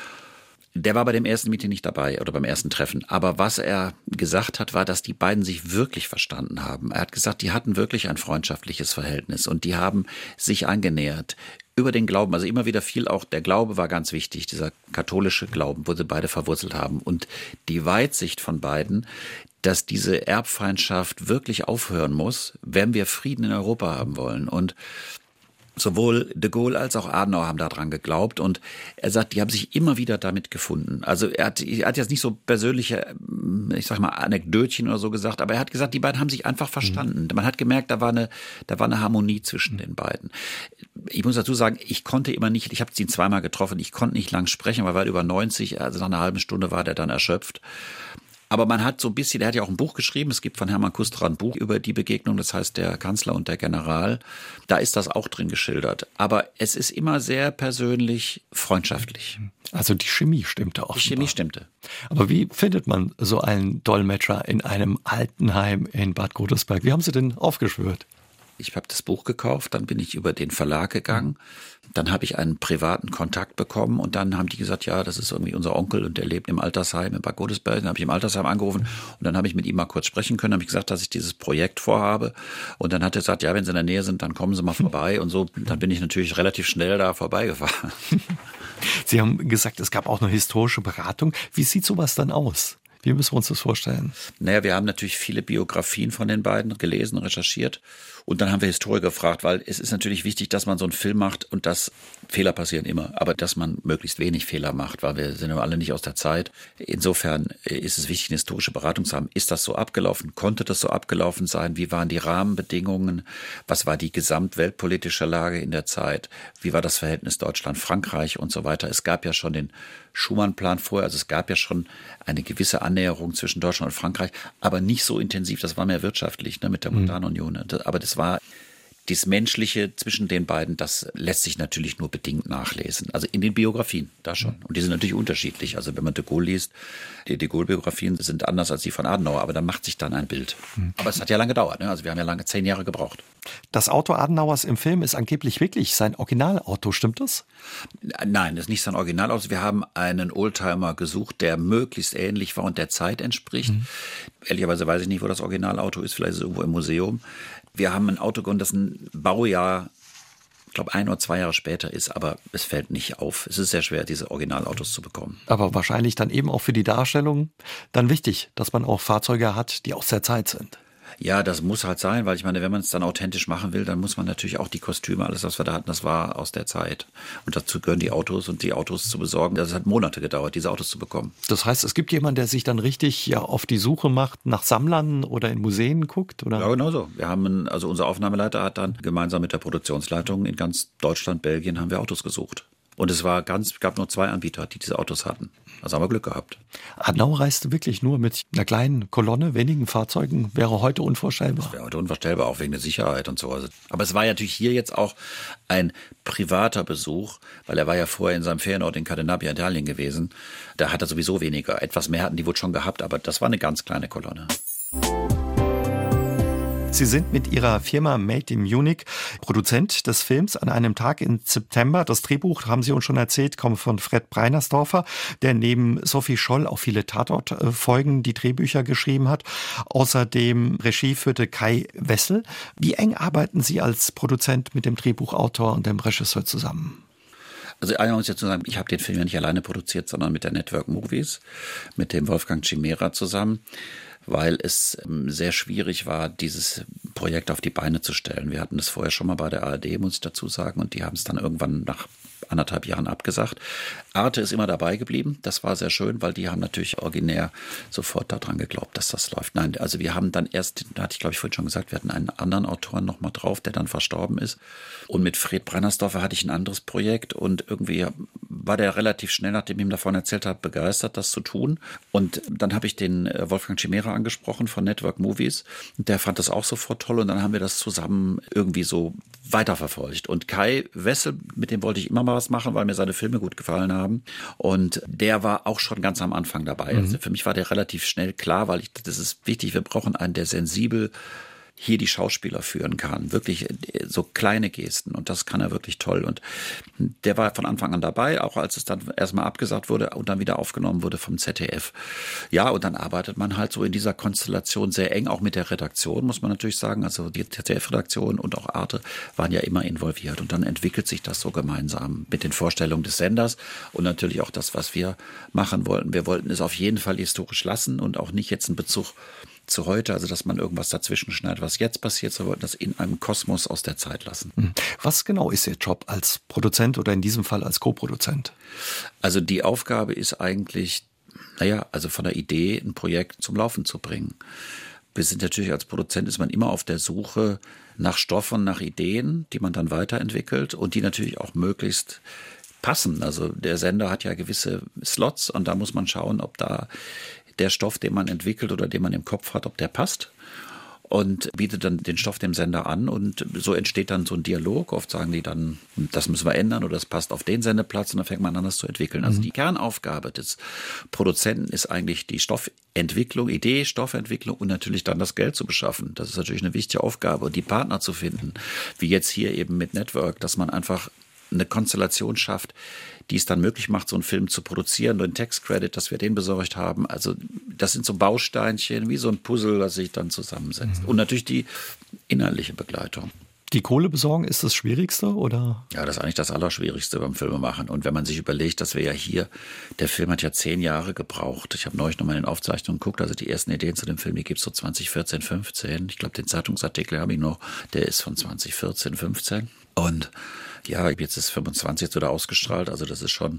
Der war bei dem ersten Meeting nicht dabei oder beim ersten Treffen. Aber was er gesagt hat, war, dass die beiden sich wirklich verstanden haben. Er hat gesagt, die hatten wirklich ein freundschaftliches Verhältnis und die haben sich angenähert. Über den Glauben, also immer wieder viel auch, der Glaube war ganz wichtig, dieser katholische Glauben, wo sie beide verwurzelt haben. Und die Weitsicht von beiden, dass diese Erbfeindschaft wirklich aufhören muss, wenn wir Frieden in Europa haben wollen. Und sowohl de Gaulle als auch Adenauer haben daran geglaubt und er sagt, die haben sich immer wieder damit gefunden. Also er hat jetzt nicht so persönliche, ich sag mal, Anekdötchen oder so gesagt, aber er hat gesagt, die beiden haben sich einfach verstanden. Man hat gemerkt, da war eine Harmonie zwischen den beiden. Ich muss dazu sagen, ich habe sie zweimal getroffen, ich konnte nicht lang sprechen, weil er über 90, also nach einer halben Stunde war der dann erschöpft. Aber man hat so ein bisschen, er hat ja auch ein Buch geschrieben, es gibt von Hermann Kusterer ein Buch über die Begegnung, das heißt Der Kanzler und der General. Da ist das auch drin geschildert. Aber es ist immer sehr persönlich, freundschaftlich. Also die Chemie stimmte auch. Die Chemie stimmte. Aber wie findet man so einen Dolmetscher in einem Altenheim in Bad Godesberg? Wie haben Sie denn aufgespürt? Ich habe das Buch gekauft, dann bin ich über den Verlag gegangen, dann habe ich einen privaten Kontakt bekommen und dann haben die gesagt, ja, das ist irgendwie unser Onkel und der lebt im Altersheim in Bad Godesberg. Dann habe ich im Altersheim angerufen und dann habe ich mit ihm mal kurz sprechen können, habe ich gesagt, dass ich dieses Projekt vorhabe und dann hat er gesagt, ja, wenn Sie in der Nähe sind, dann kommen Sie mal vorbei und so. Dann bin ich natürlich relativ schnell da vorbeigefahren. Sie haben gesagt, es gab auch eine historische Beratung. Wie sieht sowas dann aus? Wie müssen wir uns das vorstellen? Naja, wir haben natürlich viele Biografien von den beiden gelesen, recherchiert und dann haben wir Historiker gefragt, weil es ist natürlich wichtig, dass man so einen Film macht und dass Fehler passieren immer, aber dass man möglichst wenig Fehler macht, weil wir sind ja alle nicht aus der Zeit. Insofern ist es wichtig, eine historische Beratung zu haben. Ist das so abgelaufen? Konnte das so abgelaufen sein? Wie waren die Rahmenbedingungen? Was war die gesamtweltpolitische Lage in der Zeit? Wie war das Verhältnis Deutschland-Frankreich und so weiter? Es gab ja schon den Schumann-Plan vorher, also es gab ja schon eine gewisse Annäherung zwischen Deutschland und Frankreich, aber nicht so intensiv, das war mehr wirtschaftlich, ne, mit der Montanunion. Aber das war das Menschliche zwischen den beiden, das lässt sich natürlich nur bedingt nachlesen. Also in den Biografien, da schon. Und die sind natürlich unterschiedlich. Also wenn man de Gaulle liest, die de Gaulle-Biografien sind anders als die von Adenauer, aber da macht sich dann ein Bild. Aber es hat ja lange gedauert, ne? Also wir haben ja lange 10 Jahre gebraucht. Das Auto Adenauers im Film ist angeblich wirklich sein Originalauto, stimmt das? Nein, das ist nicht sein Originalauto. Wir haben einen Oldtimer gesucht, der möglichst ähnlich war und der Zeit entspricht. Ehrlicherweise weiß ich nicht, wo das Originalauto ist, vielleicht ist es irgendwo im Museum. Wir haben ein Auto gefunden, das ein Baujahr, ich glaube 1 oder 2 Jahre später ist, aber es fällt nicht auf. Es ist sehr schwer, diese Originalautos zu bekommen. Aber wahrscheinlich dann eben auch für die Darstellung dann wichtig, dass man auch Fahrzeuge hat, die aus der Zeit sind. Ja, das muss halt sein, weil ich meine, wenn man es dann authentisch machen will, dann muss man natürlich auch die Kostüme, alles, was wir da hatten, das war aus der Zeit. Und dazu gehören die Autos und die Autos zu besorgen. Das hat Monate gedauert, diese Autos zu bekommen. Das heißt, es gibt jemanden, der sich dann richtig auf die Suche macht nach Sammlern oder in Museen guckt, oder? Ja, genau so. Wir haben, unser Aufnahmeleiter hat dann gemeinsam mit der Produktionsleitung in ganz Deutschland, Belgien haben wir Autos gesucht. Und es gab nur 2 Anbieter, die diese Autos hatten. Also haben wir Glück gehabt. Adenauer reiste wirklich nur mit einer kleinen Kolonne, wenigen Fahrzeugen, wäre heute unvorstellbar. Das wäre heute unvorstellbar, auch wegen der Sicherheit und so. Aber es war ja natürlich hier jetzt auch ein privater Besuch, weil er war ja vorher in seinem Ferienort in Cadenabia, Italien gewesen. Da hat er sowieso weniger. Etwas mehr hatten die wohl schon gehabt, aber das war eine ganz kleine Kolonne. Sie sind mit Ihrer Firma Made in Munich Produzent des Films an einem Tag im September. Das Drehbuch, haben Sie uns schon erzählt, kommt von Fred Breinersdorfer, der neben Sophie Scholl auch viele Tatort-Folgen, die Drehbücher geschrieben hat. Außerdem Regie führte Kai Wessel. Wie eng arbeiten Sie als Produzent mit dem Drehbuchautor und dem Regisseur zusammen? Also einmal muss ich dazu sagen, ich habe den Film ja nicht alleine produziert, sondern mit der Network Movies, mit dem Wolfgang Chimera zusammen, weil es sehr schwierig war, dieses Projekt auf die Beine zu stellen. Wir hatten das vorher schon mal bei der ARD, muss ich dazu sagen, und die haben es dann irgendwann nach 1,5 Jahren abgesagt. Arte ist immer dabei geblieben. Das war sehr schön, weil die haben natürlich originär sofort daran geglaubt, dass das läuft. Nein, also wir haben dann erst, da hatte ich glaube ich vorhin schon gesagt, wir hatten einen anderen Autoren noch mal drauf, der dann verstorben ist. Und mit Fred Breinersdorfer hatte ich ein anderes Projekt und irgendwie war der relativ schnell, nachdem ich ihm davon erzählt habe, begeistert, das zu tun. Und dann habe ich den Wolfgang Chimera angesprochen von Network Movies. Und der fand das auch sofort toll und dann haben wir das zusammen irgendwie so weiterverfolgt. Und Kai Wessel, mit dem wollte ich immer mal was machen, weil mir seine Filme gut gefallen haben. Und der war auch schon ganz am Anfang dabei. Also für mich war der relativ schnell klar, weil das ist wichtig, wir brauchen einen, der sensibel hier die Schauspieler führen kann. Wirklich so kleine Gesten und das kann er wirklich toll. Und der war von Anfang an dabei, auch als es dann erstmal abgesagt wurde und dann wieder aufgenommen wurde vom ZDF. Ja, und dann arbeitet man halt so in dieser Konstellation sehr eng, auch mit der Redaktion, muss man natürlich sagen. Also die ZDF-Redaktion und auch Arte waren ja immer involviert und dann entwickelt sich das so gemeinsam mit den Vorstellungen des Senders und natürlich auch das, was wir machen wollten. Wir wollten es auf jeden Fall historisch lassen und auch nicht jetzt einen Bezug zu heute, also dass man irgendwas dazwischen schneidet, was jetzt passiert, so wollten das in einem Kosmos aus der Zeit lassen. Was genau ist Ihr Job als Produzent oder in diesem Fall als Co-Produzent? Also die Aufgabe ist eigentlich, also von der Idee ein Projekt zum Laufen zu bringen. Wir sind natürlich als Produzent, ist man immer auf der Suche nach Stoffen, nach Ideen, die man dann weiterentwickelt und die natürlich auch möglichst passen. Also der Sender hat ja gewisse Slots und da muss man schauen, ob da der Stoff, den man entwickelt oder den man im Kopf hat, ob der passt und bietet dann den Stoff dem Sender an und so entsteht dann so ein Dialog. Oft sagen die dann, das müssen wir ändern oder das passt auf den Sendeplatz und dann fängt man an, das zu entwickeln. Also die Kernaufgabe des Produzenten ist eigentlich die Stoffentwicklung, Idee, Stoffentwicklung und natürlich dann das Geld zu beschaffen. Das ist natürlich eine wichtige Aufgabe und die Partner zu finden, wie jetzt hier eben mit Network, dass man einfach eine Konstellation schafft, die es dann möglich macht, so einen Film zu produzieren, den Textcredit, dass wir den besorgt haben. Also das sind so Bausteinchen, wie so ein Puzzle, das sich dann zusammensetzt. Und natürlich die inhaltliche Begleitung. Die Kohle besorgen ist das Schwierigste, oder? Ja, das ist eigentlich das Allerschwierigste beim Filmemachen. Und wenn man sich überlegt, dass wir ja hier, der Film hat ja 10 Jahre gebraucht. Ich habe neulich nochmal in den Aufzeichnungen geguckt, also die ersten Ideen zu dem Film, die gibt es so 2014, 15. Ich glaube, den Zeitungsartikel habe ich noch, der ist von 2014, 15. Und ja, jetzt ist 25 wieder ausgestrahlt, also das ist schon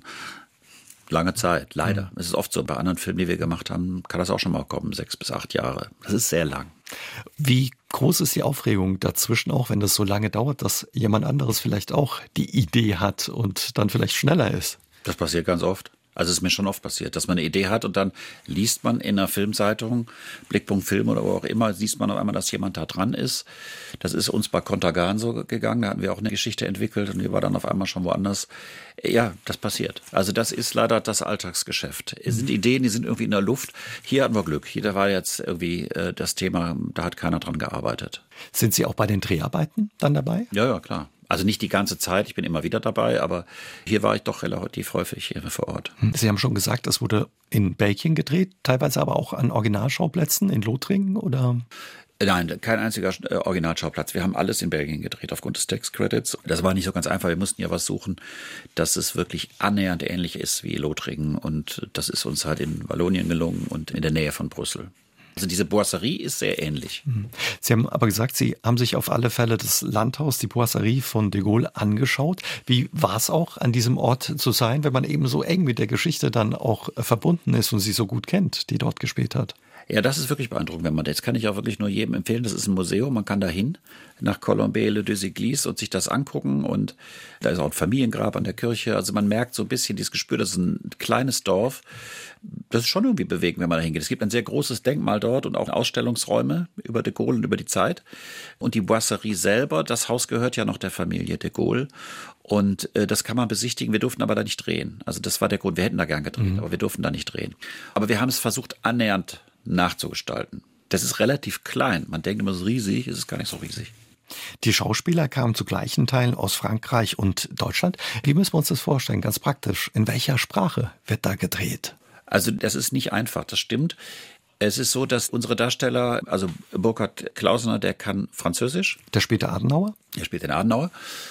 lange Zeit, leider. Es ist oft so, bei anderen Filmen, die wir gemacht haben, kann das auch schon mal kommen, 6 bis 8 Jahre. Das ist sehr lang. Wie groß ist die Aufregung dazwischen auch, wenn das so lange dauert, dass jemand anderes vielleicht auch die Idee hat und dann vielleicht schneller ist? Das passiert ganz oft. Also es ist mir schon oft passiert, dass man eine Idee hat und dann liest man in einer Filmzeitung, Blickpunkt Film oder wo auch immer, liest man auf einmal, dass jemand da dran ist. Das ist uns bei Contergan so gegangen, da hatten wir auch eine Geschichte entwickelt und die war dann auf einmal schon woanders. Ja, das passiert. Also das ist leider das Alltagsgeschäft. Es sind Ideen, die sind irgendwie in der Luft. Hier hatten wir Glück. Hier da war jetzt irgendwie das Thema, da hat keiner dran gearbeitet. Sind Sie auch bei den Dreharbeiten dann dabei? Ja, klar. Also nicht die ganze Zeit, ich bin immer wieder dabei, aber hier war ich doch relativ häufig hier vor Ort. Sie haben schon gesagt, es wurde in Belgien gedreht, teilweise aber auch an Originalschauplätzen in Lothringen, oder? Nein, kein einziger Originalschauplatz. Wir haben alles in Belgien gedreht aufgrund des Textcredits. Das war nicht so ganz einfach. Wir mussten ja was suchen, dass es wirklich annähernd ähnlich ist wie Lothringen. Und das ist uns halt in Wallonien gelungen und in der Nähe von Brüssel. Also diese Boisserie ist sehr ähnlich. Sie haben aber gesagt, Sie haben sich auf alle Fälle das Landhaus, die Boisserie von de Gaulle angeschaut. Wie war es auch, an diesem Ort zu sein, wenn man eben so eng mit der Geschichte dann auch verbunden ist und sie so gut kennt, die dort gespielt hat? Ja, das ist wirklich beeindruckend, wenn man das kann ich auch wirklich nur jedem empfehlen. Das ist ein Museum, man kann da hin nach Colombey-le-Deux-Églises und sich das angucken und da ist auch ein Familiengrab an der Kirche. Also man merkt so ein bisschen dieses Gespür, das ist ein kleines Dorf. Das ist schon irgendwie bewegend, wenn man da hingeht. Es gibt ein sehr großes Denkmal dort und auch Ausstellungsräume über de Gaulle und über die Zeit. Und die Boisserie selber, das Haus gehört ja noch der Familie de Gaulle. Und das kann man besichtigen. Wir durften aber da nicht drehen. Also das war der Grund. Wir hätten da gern gedreht, aber wir durften da nicht drehen. Aber wir haben es versucht, annähernd nachzugestalten. Das ist relativ klein. Man denkt immer, es ist riesig, es ist gar nicht so riesig. Die Schauspieler kamen zu gleichen Teilen aus Frankreich und Deutschland. Wie müssen wir uns das vorstellen, ganz praktisch? In welcher Sprache wird da gedreht? Also das ist nicht einfach, das stimmt. Es ist so, dass unsere Darsteller, also Burkhard Klausner, der kann Französisch. Der spielt Adenauer? Der spielt den Adenauer.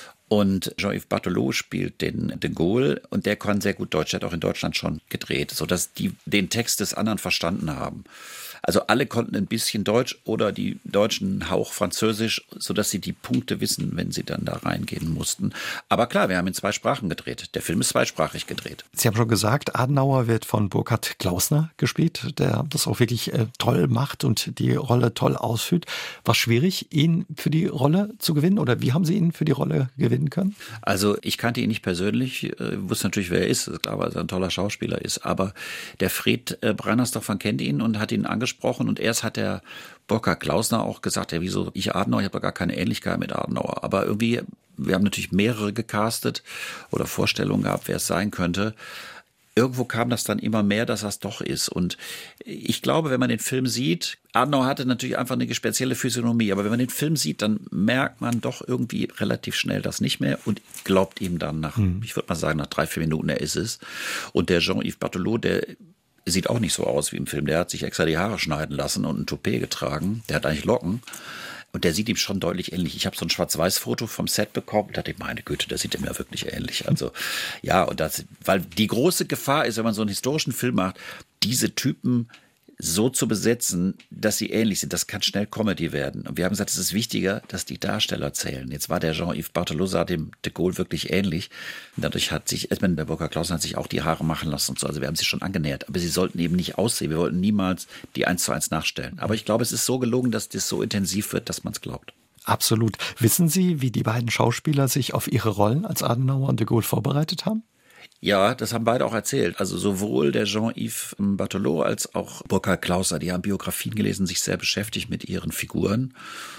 Und Jean-Yves Barthelot spielt den de Gaulle und der kann sehr gut Deutsch, der hat auch in Deutschland schon gedreht, sodass die den Text des anderen verstanden haben. Also alle konnten ein bisschen Deutsch oder die Deutschen Hauch Französisch, sodass sie die Punkte wissen, wenn sie dann da reingehen mussten. Aber klar, wir haben in 2 Sprachen gedreht. Der Film ist zweisprachig gedreht. Sie haben schon gesagt, Adenauer wird von Burkhard Klausner gespielt, der das auch wirklich toll macht und die Rolle toll ausführt. War schwierig, ihn für die Rolle zu gewinnen oder wie haben Sie ihn für die Rolle gewinnen können? Also ich kannte ihn nicht persönlich, wusste natürlich, wer er ist, klar, weil er ein toller Schauspieler ist. Aber der Fred Breinersdorfer kennt ihn und hat ihn angesprochen und erst hat der Burkhard Klausner auch gesagt, ja wieso ich Adenauer, ich habe gar keine Ähnlichkeit mit Adenauer. Aber irgendwie, wir haben natürlich mehrere gecastet oder Vorstellungen gehabt, wer es sein könnte. Irgendwo kam das dann immer mehr, dass das doch ist. Und ich glaube, wenn man den Film sieht, Adenauer hatte natürlich einfach eine spezielle Physiognomie, aber wenn man den Film sieht, dann merkt man doch irgendwie relativ schnell das nicht mehr und glaubt ihm dann nach, ich würde mal sagen, nach 3-4 Minuten, er ist es. Und der Jean-Yves Barthelot, der sieht auch nicht so aus wie im Film. Der hat sich extra die Haare schneiden lassen und ein Toupet getragen. Der hat eigentlich Locken. Und der sieht ihm schon deutlich ähnlich. Ich habe so ein Schwarz-Weiß-Foto vom Set bekommen und dachte, meine Güte, der sieht ihm ja wirklich ähnlich. Also ja, und das, weil die große Gefahr ist, wenn man so einen historischen Film macht, diese Typen so zu besetzen, dass sie ähnlich sind. Das kann schnell Comedy werden. Und wir haben gesagt, es ist wichtiger, dass die Darsteller zählen. Jetzt war der Jean-Yves Barthelot, sah dem de Gaulle wirklich ähnlich. Und dadurch hat sich, der Burkhard Klausner hat sich auch die Haare machen lassen und so. Also wir haben sie schon angenähert. Aber sie sollten eben nicht aussehen. Wir wollten niemals die 1:1 nachstellen. Aber ich glaube, es ist so gelungen, dass das so intensiv wird, dass man es glaubt. Absolut. Wissen Sie, wie die beiden Schauspieler sich auf ihre Rollen als Adenauer und de Gaulle vorbereitet haben? Ja, das haben beide auch erzählt. Also sowohl der Jean-Yves Barthelot als auch Burkhard Klausner, die haben Biografien gelesen, sich sehr beschäftigt mit ihren Figuren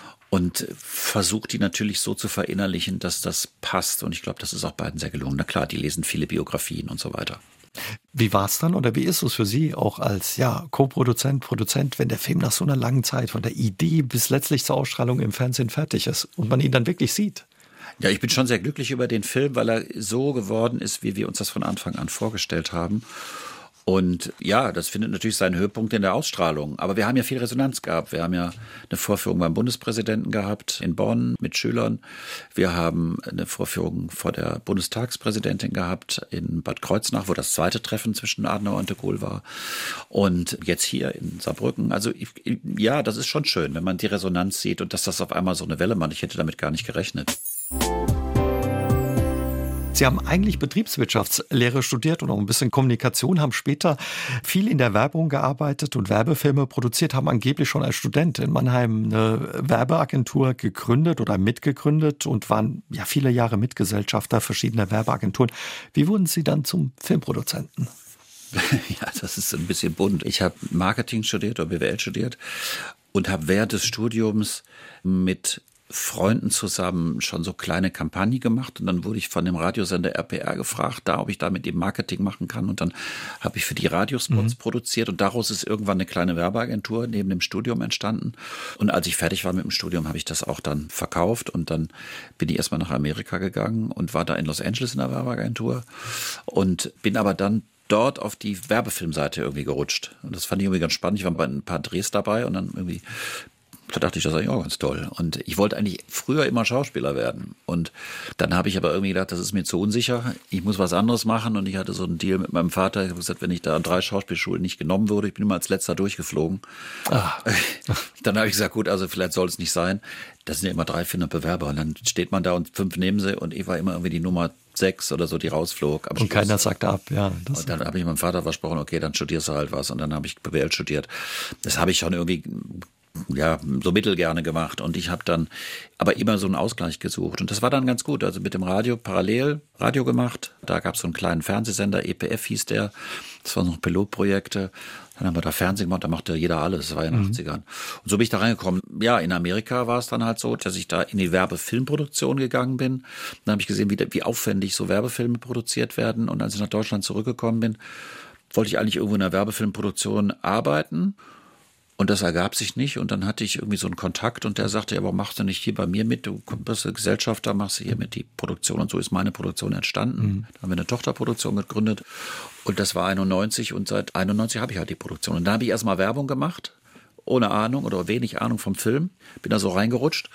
und versucht die natürlich so zu verinnerlichen, dass das passt. Und ich glaube, das ist auch beiden sehr gelungen. Na klar, die lesen viele Biografien und so weiter. Wie war es dann oder wie ist es für Sie auch als Co-Produzent, Produzent, wenn der Film nach so einer langen Zeit von der Idee bis letztlich zur Ausstrahlung im Fernsehen fertig ist und man ihn dann wirklich sieht? Ja, ich bin schon sehr glücklich über den Film, weil er so geworden ist, wie wir uns das von Anfang an vorgestellt haben. Und ja, das findet natürlich seinen Höhepunkt in der Ausstrahlung. Aber wir haben ja viel Resonanz gehabt. Wir haben ja eine Vorführung beim Bundespräsidenten gehabt in Bonn mit Schülern. Wir haben eine Vorführung vor der Bundestagspräsidentin gehabt in Bad Kreuznach, wo das zweite Treffen zwischen Adenauer und de Gaulle war. Und jetzt hier in Saarbrücken. Also ja, das ist schon schön, wenn man die Resonanz sieht und dass das auf einmal so eine Welle macht. Ich hätte damit gar nicht gerechnet. Sie haben eigentlich Betriebswirtschaftslehre studiert und auch ein bisschen Kommunikation, haben später viel in der Werbung gearbeitet und Werbefilme produziert, haben angeblich schon als Student in Mannheim eine Werbeagentur gegründet oder mitgegründet und waren ja viele Jahre Mitgesellschafter verschiedener Werbeagenturen. Wie wurden Sie dann zum Filmproduzenten? Ja, das ist ein bisschen bunt. Ich habe Marketing studiert oder BWL studiert und habe während des Studiums mit Freunden zusammen schon so kleine Kampagnen gemacht und dann wurde ich von dem Radiosender RPR gefragt, ob ich da mit dem Marketing machen kann und dann habe ich für die Radiospots produziert und daraus ist irgendwann eine kleine Werbeagentur neben dem Studium entstanden und als ich fertig war mit dem Studium, habe ich das auch dann verkauft und dann bin ich erstmal nach Amerika gegangen und war da in Los Angeles in der Werbeagentur und bin aber dann dort auf die Werbefilmseite irgendwie gerutscht und das fand ich irgendwie ganz spannend, ich war bei ein paar Drehs dabei und dann irgendwie da dachte ich, das ist eigentlich auch ganz toll. Und ich wollte eigentlich früher immer Schauspieler werden. Und dann habe ich aber irgendwie gedacht, das ist mir zu unsicher. Ich muss was anderes machen. Und ich hatte so einen Deal mit meinem Vater. Ich habe gesagt, wenn ich da an 3 Schauspielschulen nicht genommen würde, ich bin immer als Letzter durchgeflogen. Dann habe ich gesagt, gut, also vielleicht soll es nicht sein. Das sind ja immer 3, 400 Bewerber. Und dann steht man da und 5 nehmen sie. Und ich war immer irgendwie die Nummer 6 oder so, die rausflog. Und keiner sagt ab, ja. Und dann habe ich meinem Vater versprochen, okay, dann studierst du halt was. Und dann habe ich BWL studiert. Das habe ich schon irgendwie so mittelgerne gemacht. Und ich habe dann aber immer so einen Ausgleich gesucht. Und das war dann ganz gut. Also mit dem Radio parallel Radio gemacht. Da gab es so einen kleinen Fernsehsender, EPF hieß der. Das waren noch Pilotprojekte. Dann haben wir da Fernsehen gemacht, da machte jeder alles. Das war ja in den 80ern. Und so bin ich da reingekommen. Ja, in Amerika war es dann halt so, dass ich da in die Werbefilmproduktion gegangen bin. Dann habe ich gesehen, wie aufwendig so Werbefilme produziert werden. Und als ich nach Deutschland zurückgekommen bin, wollte ich eigentlich irgendwo in einer Werbefilmproduktion arbeiten. Und das ergab sich nicht. Und dann hatte ich irgendwie so einen Kontakt und der sagte, ja, warum machst du nicht hier bei mir mit? Du bist Gesellschafter, machst du hier mit die Produktion. Und so ist meine Produktion entstanden. Da haben wir eine Tochterproduktion gegründet. Und das war 91 und seit 91 habe ich halt die Produktion. Und da habe ich erstmal Werbung gemacht, ohne Ahnung oder wenig Ahnung vom Film. Bin da so reingerutscht.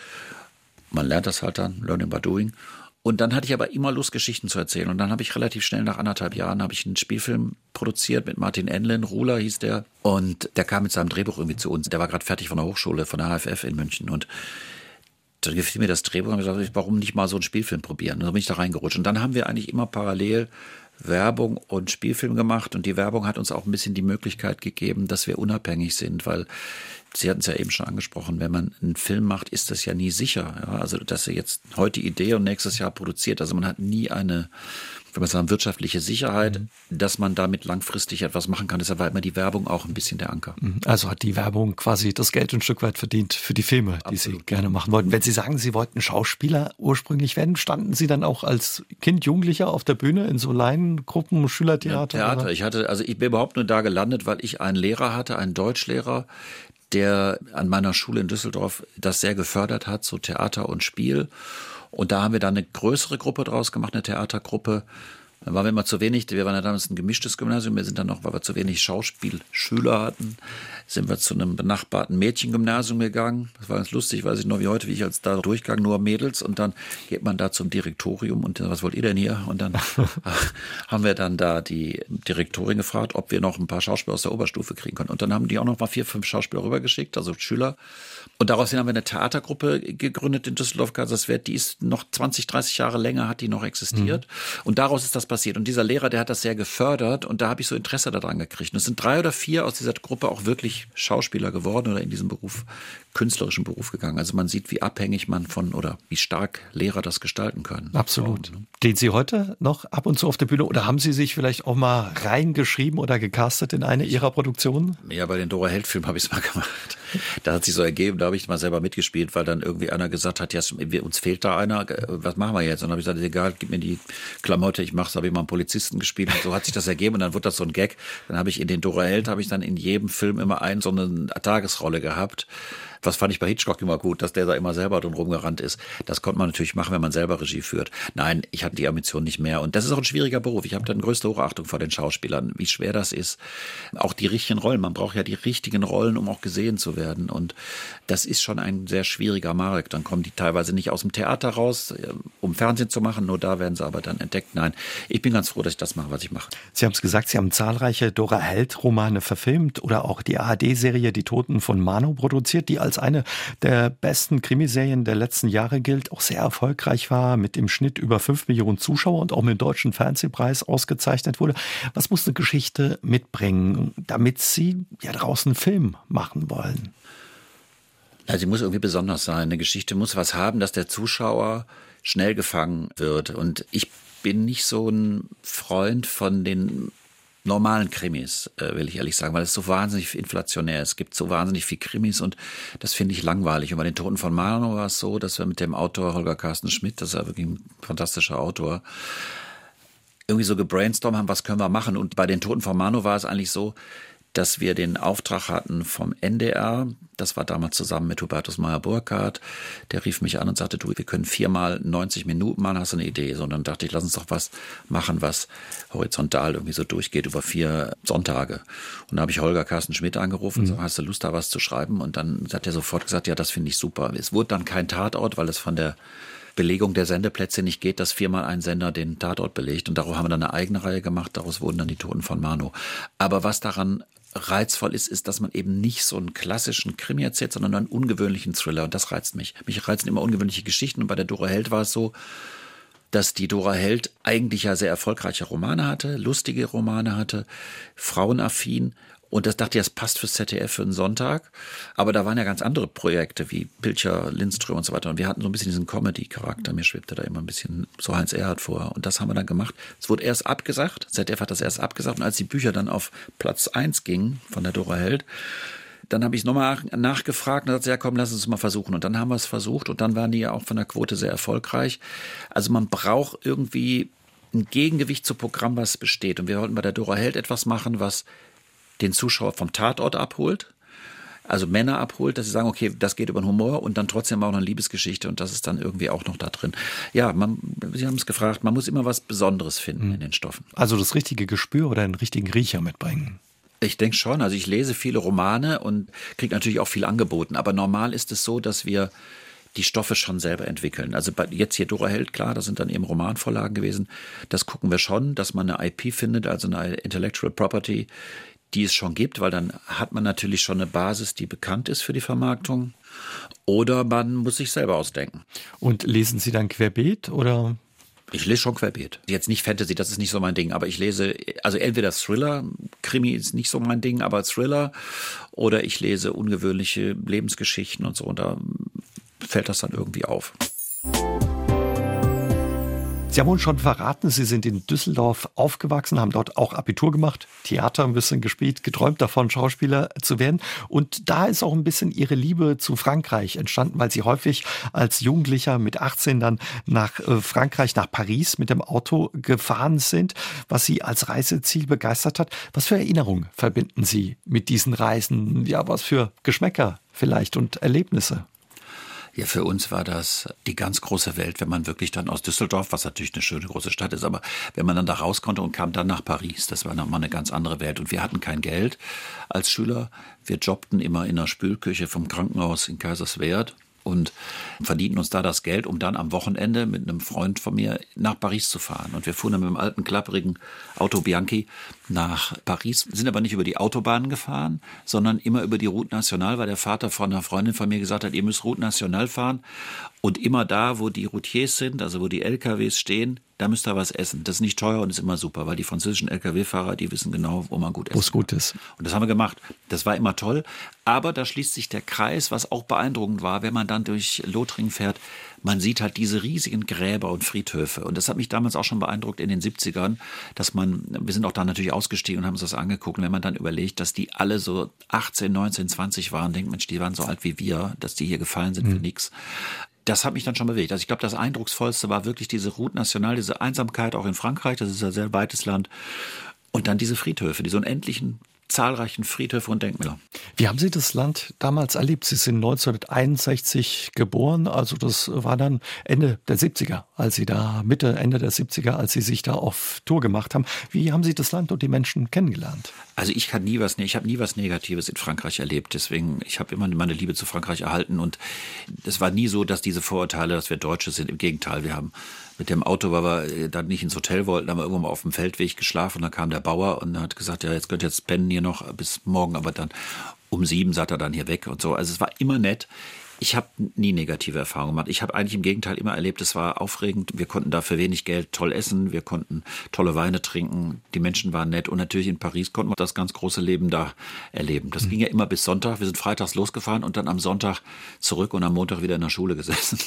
Man lernt das halt dann, learning by doing. Und dann hatte ich aber immer Lust, Geschichten zu erzählen. Und dann habe ich relativ schnell, nach 1,5 Jahren, habe ich einen Spielfilm produziert mit Martin Enlin, Ruler hieß der. Und der kam mit seinem Drehbuch irgendwie zu uns. Der war gerade fertig von der Hochschule, von der HFF in München. Und dann gefiel mir das Drehbuch und ich gesagt, warum nicht mal so einen Spielfilm probieren? Und dann bin ich da reingerutscht. Und dann haben wir eigentlich immer parallel Werbung und Spielfilm gemacht. Und die Werbung hat uns auch ein bisschen die Möglichkeit gegeben, dass wir unabhängig sind, weil Sie hatten es ja eben schon angesprochen, wenn man einen Film macht, ist das ja nie sicher. Ja? Also, dass er jetzt heute die Idee und nächstes Jahr produziert. Also man hat nie eine, wenn man sagen, wirtschaftliche Sicherheit, dass man damit langfristig etwas machen kann. Deshalb war immer die Werbung auch ein bisschen der Anker. Also hat die Werbung quasi das Geld ein Stück weit verdient für die Filme, die Absolut. Sie gerne machen wollten. Wenn Sie sagen, Sie wollten Schauspieler ursprünglich werden, standen Sie dann auch als Kind, Jugendlicher auf der Bühne in so Laiengruppen, Schülertheater? Ja, Theater. Ich bin überhaupt nur da gelandet, weil ich einen Lehrer hatte, einen Deutschlehrer, der an meiner Schule in Düsseldorf das sehr gefördert hat, so Theater und Spiel. Und da haben wir dann eine größere Gruppe draus gemacht, eine Theatergruppe. Dann waren wir immer zu wenig, wir waren ja damals ein gemischtes Gymnasium, wir sind dann noch, weil wir zu wenig Schauspielschüler hatten, sind wir zu einem benachbarten Mädchengymnasium gegangen. Das war ganz lustig, weiß ich noch wie heute, wie ich als da durchgang, nur Mädels. Und dann geht man da zum Direktorium und was wollt ihr denn hier? Und dann haben wir dann da die Direktorin gefragt, ob wir noch ein paar Schauspieler aus der Oberstufe kriegen können. Und dann haben die auch noch mal 4, 5 Schauspieler rübergeschickt, also Schüler. Und daraufhin haben wir eine Theatergruppe gegründet in Düsseldorf. Die ist noch 20, 30 Jahre länger, hat die noch existiert. Und daraus ist das passiert. Und dieser Lehrer, der hat das sehr gefördert und da habe ich so Interesse daran gekriegt. Und es sind 3 oder 4 aus dieser Gruppe auch wirklich Schauspieler geworden oder in diesen Beruf, künstlerischen Beruf gegangen. Also man sieht, wie abhängig man von oder wie stark Lehrer das gestalten können. Absolut. So, ne? Stehen Sie heute noch ab und zu auf der Bühne oder haben Sie sich vielleicht auch mal reingeschrieben oder gecastet in eine Ihrer Produktionen? Ja, bei den Dora-Held-Filmen habe ich es mal gemacht. Da hat sich so ergeben, da habe ich mal selber mitgespielt, weil dann irgendwie einer gesagt hat, ja, uns fehlt da einer, was machen wir jetzt? Und dann habe ich gesagt, egal, gib mir die Klamotte, ich mache es, habe ich mal einen Polizisten gespielt und so hat sich das ergeben und dann wurde das so ein Gag. Dann habe ich in den Dora-Held, habe ich dann in jedem Film immer so eine Tagesrolle gehabt. Was fand ich bei Hitchcock immer gut, dass der da immer selber drum rumgerannt ist. Das konnte man natürlich machen, wenn man selber Regie führt. Nein, ich hatte die Ambition nicht mehr. Und das ist auch ein schwieriger Beruf. Ich habe dann größte Hochachtung vor den Schauspielern, wie schwer das ist. Auch die richtigen Rollen. Man braucht ja die richtigen Rollen, um auch gesehen zu werden. Und das ist schon ein sehr schwieriger Markt. Dann kommen die teilweise nicht aus dem Theater raus, um Fernsehen zu machen. Nur da werden sie aber dann entdeckt. Nein, ich bin ganz froh, dass ich das mache, was ich mache. Sie haben es gesagt, Sie haben zahlreiche Dora-Held-Romane verfilmt oder auch die ARD-Serie Die Toten von Mano produziert, die als eine der besten Krimiserien der letzten Jahre gilt, auch sehr erfolgreich war, mit im Schnitt über 5 Millionen Zuschauer und auch mit dem Deutschen Fernsehpreis ausgezeichnet wurde. Was muss eine Geschichte mitbringen, damit Sie ja draußen einen Film machen wollen? Also sie muss irgendwie besonders sein. Eine Geschichte muss was haben, dass der Zuschauer schnell gefangen wird. Und ich bin nicht so ein Freund von den normalen Krimis, will ich ehrlich sagen, weil es so wahnsinnig inflationär ist. Es gibt so wahnsinnig viel Krimis und das finde ich langweilig. Und bei den Toten von Mano war es so, dass wir mit dem Autor Holger Carsten Schmidt, das ist ja wirklich ein fantastischer Autor, irgendwie so gebrainstormt haben, was können wir machen. Und bei den Toten von Mano war es eigentlich so, dass wir den Auftrag hatten vom NDR, das war damals zusammen mit Hubertus Meyer-Burkhardt, der rief mich an und sagte, du, wir können 4-mal 90 Minuten machen, hast du eine Idee? So, und dann dachte ich, lass uns doch was machen, was horizontal irgendwie so durchgeht über 4 Sonntage. Und da habe ich Holger Carsten Schmidt angerufen und so, hast du Lust, da was zu schreiben? Und dann hat er sofort gesagt, ja, das finde ich super. Es wurde dann kein Tatort, weil es von der Belegung der Sendeplätze nicht geht, dass 4-mal ein Sender den Tatort belegt. Und darauf haben wir dann eine eigene Reihe gemacht, daraus wurden dann die Toten von Mano. Aber was daran reizvoll ist, dass man eben nicht so einen klassischen Krimi erzählt, sondern einen ungewöhnlichen Thriller. Und das reizt mich. Mich reizen immer ungewöhnliche Geschichten. Und bei der Dora-Held war es so, dass die Dora Held eigentlich ja sehr erfolgreiche Romane hatte, lustige Romane hatte, frauenaffin. Und das dachte ich, das passt fürs ZDF für einen Sonntag. Aber da waren ja ganz andere Projekte wie Pilcher, Lindström und so weiter. Und wir hatten so ein bisschen diesen Comedy-Charakter. Mir schwebte da immer ein bisschen so Heinz Erhardt vor. Und das haben wir dann gemacht. Es wurde erst abgesagt. ZDF hat das erst abgesagt. Und als die Bücher dann auf Platz 1 gingen von der Dora Held, dann habe ich nochmal nachgefragt und gesagt, ja komm, lass uns mal versuchen. Und dann haben wir es versucht. Und dann waren die ja auch von der Quote sehr erfolgreich. Also man braucht irgendwie ein Gegengewicht zu Programm, was besteht. Und wir wollten bei der Dora Held etwas machen, was den Zuschauer vom Tatort abholt, also Männer abholt, dass sie sagen, okay, das geht über den Humor und dann trotzdem auch noch eine Liebesgeschichte und das ist dann irgendwie auch noch da drin. Ja, Sie haben es gefragt, man muss immer was Besonderes finden in den Stoffen. Also das richtige Gespür oder einen richtigen Riecher mitbringen. Ich denke schon, also ich lese viele Romane und kriege natürlich auch viel angeboten, aber normal ist es so, dass wir die Stoffe schon selber entwickeln. Also jetzt hier Dora Held, klar, das sind dann eben Romanvorlagen gewesen, das gucken wir schon, dass man eine IP findet, also eine Intellectual Property, die es schon gibt, weil dann hat man natürlich schon eine Basis, die bekannt ist für die Vermarktung. Oder man muss sich selber ausdenken. Und lesen Sie dann querbeet oder? Ich lese schon querbeet. Jetzt nicht Fantasy, das ist nicht so mein Ding, aber ich lese, also entweder Thriller, Krimi ist nicht so mein Ding, aber Thriller, oder ich lese ungewöhnliche Lebensgeschichten und so, und da fällt das dann irgendwie auf. Sie haben uns schon verraten, Sie sind in Düsseldorf aufgewachsen, haben dort auch Abitur gemacht, Theater ein bisschen gespielt, geträumt davon, Schauspieler zu werden. Und da ist auch ein bisschen Ihre Liebe zu Frankreich entstanden, weil Sie häufig als Jugendlicher mit 18 dann nach Frankreich, nach Paris mit dem Auto gefahren sind, was Sie als Reiseziel begeistert hat. Was für Erinnerungen verbinden Sie mit diesen Reisen? Ja, was für Geschmäcker vielleicht und Erlebnisse? Ja, für uns war das die ganz große Welt, wenn man wirklich dann aus Düsseldorf, was natürlich eine schöne große Stadt ist, aber wenn man dann da raus konnte und kam dann nach Paris, das war nochmal eine ganz andere Welt. Und wir hatten kein Geld als Schüler. Wir jobbten immer in der Spülküche vom Krankenhaus in Kaiserswerth und verdienten uns da das Geld, um dann am Wochenende mit einem Freund von mir nach Paris zu fahren. Und wir fuhren dann mit dem alten, klapprigen Auto Bianchi nach Paris, sind aber nicht über die Autobahnen gefahren, sondern immer über die Route Nationale, weil der Vater von einer Freundin von mir gesagt hat, ihr müsst Route Nationale fahren und immer da, wo die Routiers sind, also wo die LKWs stehen, da müsst ihr was essen. Das ist nicht teuer und ist immer super, weil die französischen LKW-Fahrer, die wissen genau, wo man gut essen kann. Wo es gut ist. Und das haben wir gemacht. Das war immer toll. Aber da schließt sich der Kreis, was auch beeindruckend war, wenn man dann durch Lothringen fährt. Man sieht halt diese riesigen Gräber und Friedhöfe. Und das hat mich damals auch schon beeindruckt in den 70ern, dass wir sind auch da natürlich ausgestiegen und haben uns das angeguckt. Und wenn man dann überlegt, dass die alle so 18, 19, 20 waren, denkt Mensch, die waren so alt wie wir, dass die hier gefallen sind für nichts. Das hat mich dann schon bewegt. Also ich glaube, das Eindrucksvollste war wirklich diese Route Nationale, diese Einsamkeit auch in Frankreich, das ist ein sehr weites Land. Und dann diese Friedhöfe, diese unendlichen, zahlreichen Friedhöfe und Denkmäler. Wie haben Sie das Land damals erlebt? Sie sind 1961 geboren, also das war dann Ende der 70er, Ende der 70er, als Sie sich da auf Tour gemacht haben. Wie haben Sie das Land und die Menschen kennengelernt? Also ich habe nie was Negatives in Frankreich erlebt. Deswegen, ich habe immer meine Liebe zu Frankreich erhalten. Und es war nie so, dass diese Vorurteile, dass wir Deutsche sind. Im Gegenteil, wir haben mit dem Auto, weil wir dann nicht ins Hotel wollten, haben wir irgendwann mal auf dem Feldweg geschlafen. Und dann kam der Bauer und hat gesagt, ja, jetzt könnt ihr jetzt pennen hier noch bis morgen. Aber dann um 7 sagt er dann hier weg und so. Also es war immer nett. Ich habe nie negative Erfahrungen gemacht. Ich habe eigentlich im Gegenteil immer erlebt, es war aufregend. Wir konnten da für wenig Geld toll essen, wir konnten tolle Weine trinken, die Menschen waren nett und natürlich in Paris konnten wir das ganz große Leben da erleben. Das ging ja immer bis Sonntag. Wir sind freitags losgefahren und dann am Sonntag zurück und am Montag wieder in der Schule gesessen.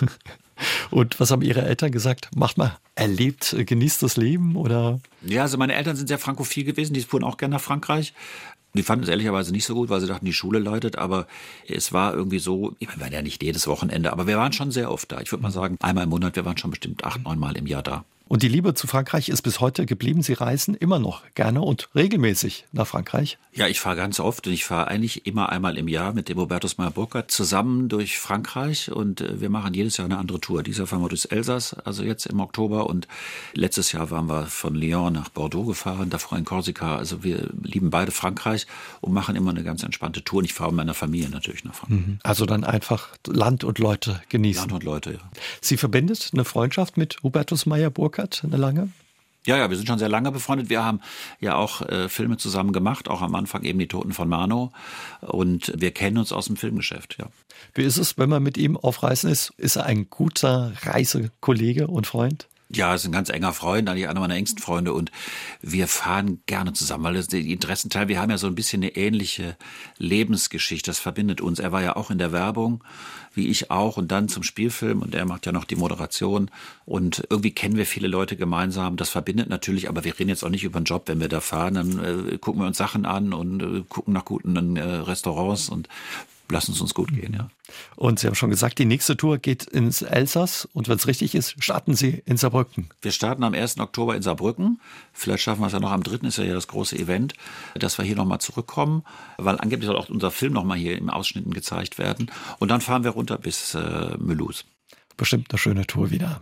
Und was haben Ihre Eltern gesagt? Macht mal, erlebt, genießt das Leben oder? Ja, also meine Eltern sind sehr frankophil gewesen, die fuhren auch gerne nach Frankreich. Die fanden es ehrlicherweise nicht so gut, weil sie dachten, die Schule leidet, aber es war irgendwie so, ich meine, wir waren ja nicht jedes Wochenende, aber wir waren schon sehr oft da. Ich würde mal sagen, einmal im Monat, wir waren schon bestimmt 8, 9 Mal im Jahr da. Und die Liebe zu Frankreich ist bis heute geblieben. Sie reisen immer noch gerne und regelmäßig nach Frankreich? Ja, ich fahre ganz oft und ich fahre eigentlich immer einmal im Jahr mit dem Hubertus Meyer-Burkhardt zusammen durch Frankreich und wir machen jedes Jahr eine andere Tour. Dieses Jahr fahren wir durchs Elsass, also jetzt im Oktober, und letztes Jahr waren wir von Lyon nach Bordeaux gefahren, davor in Korsika. Also wir lieben beide Frankreich und machen immer eine ganz entspannte Tour und ich fahre mit meiner Familie natürlich nach Frankreich. Also dann einfach Land und Leute genießen. Land und Leute, ja. Sie verbindet eine Freundschaft mit Hubertus Meyer-Burkhardt? Eine lange? Ja, wir sind schon sehr lange befreundet. Wir haben ja auch Filme zusammen gemacht, auch am Anfang eben Die Toten von Mano. Und wir kennen uns aus dem Filmgeschäft, ja. Wie ist es, wenn man mit ihm auf Reisen ist? Ist er ein guter Reisekollege und Freund? Ja, ist ein ganz enger Freund, eigentlich einer meiner engsten Freunde und wir fahren gerne zusammen, weil das die Interessen teilen. Wir haben ja so ein bisschen eine ähnliche Lebensgeschichte, das verbindet uns. Er war ja auch in der Werbung, wie ich auch, und dann zum Spielfilm und er macht ja noch die Moderation und irgendwie kennen wir viele Leute gemeinsam. Das verbindet natürlich, aber wir reden jetzt auch nicht über den Job, wenn wir da fahren, dann gucken wir uns Sachen an und gucken nach guten Restaurants und lassen es uns gut gehen, ja. Und Sie haben schon gesagt, die nächste Tour geht ins Elsass und wenn es richtig ist, starten Sie in Saarbrücken. Wir starten am 1. Oktober in Saarbrücken. Vielleicht schaffen wir es ja noch am 3. ist ja das große Event, dass wir hier nochmal zurückkommen, weil angeblich soll auch unser Film nochmal hier im Ausschnitten gezeigt werden. Und dann fahren wir runter bis Mulhouse. Bestimmt eine schöne Tour wieder.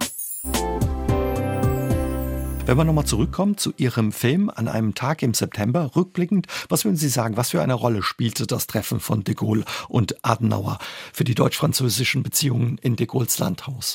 Wenn wir nochmal zurückkommen zu Ihrem Film An einem Tag im September, rückblickend, was würden Sie sagen, was für eine Rolle spielte das Treffen von de Gaulle und Adenauer für die deutsch-französischen Beziehungen in de Gaulles Landhaus?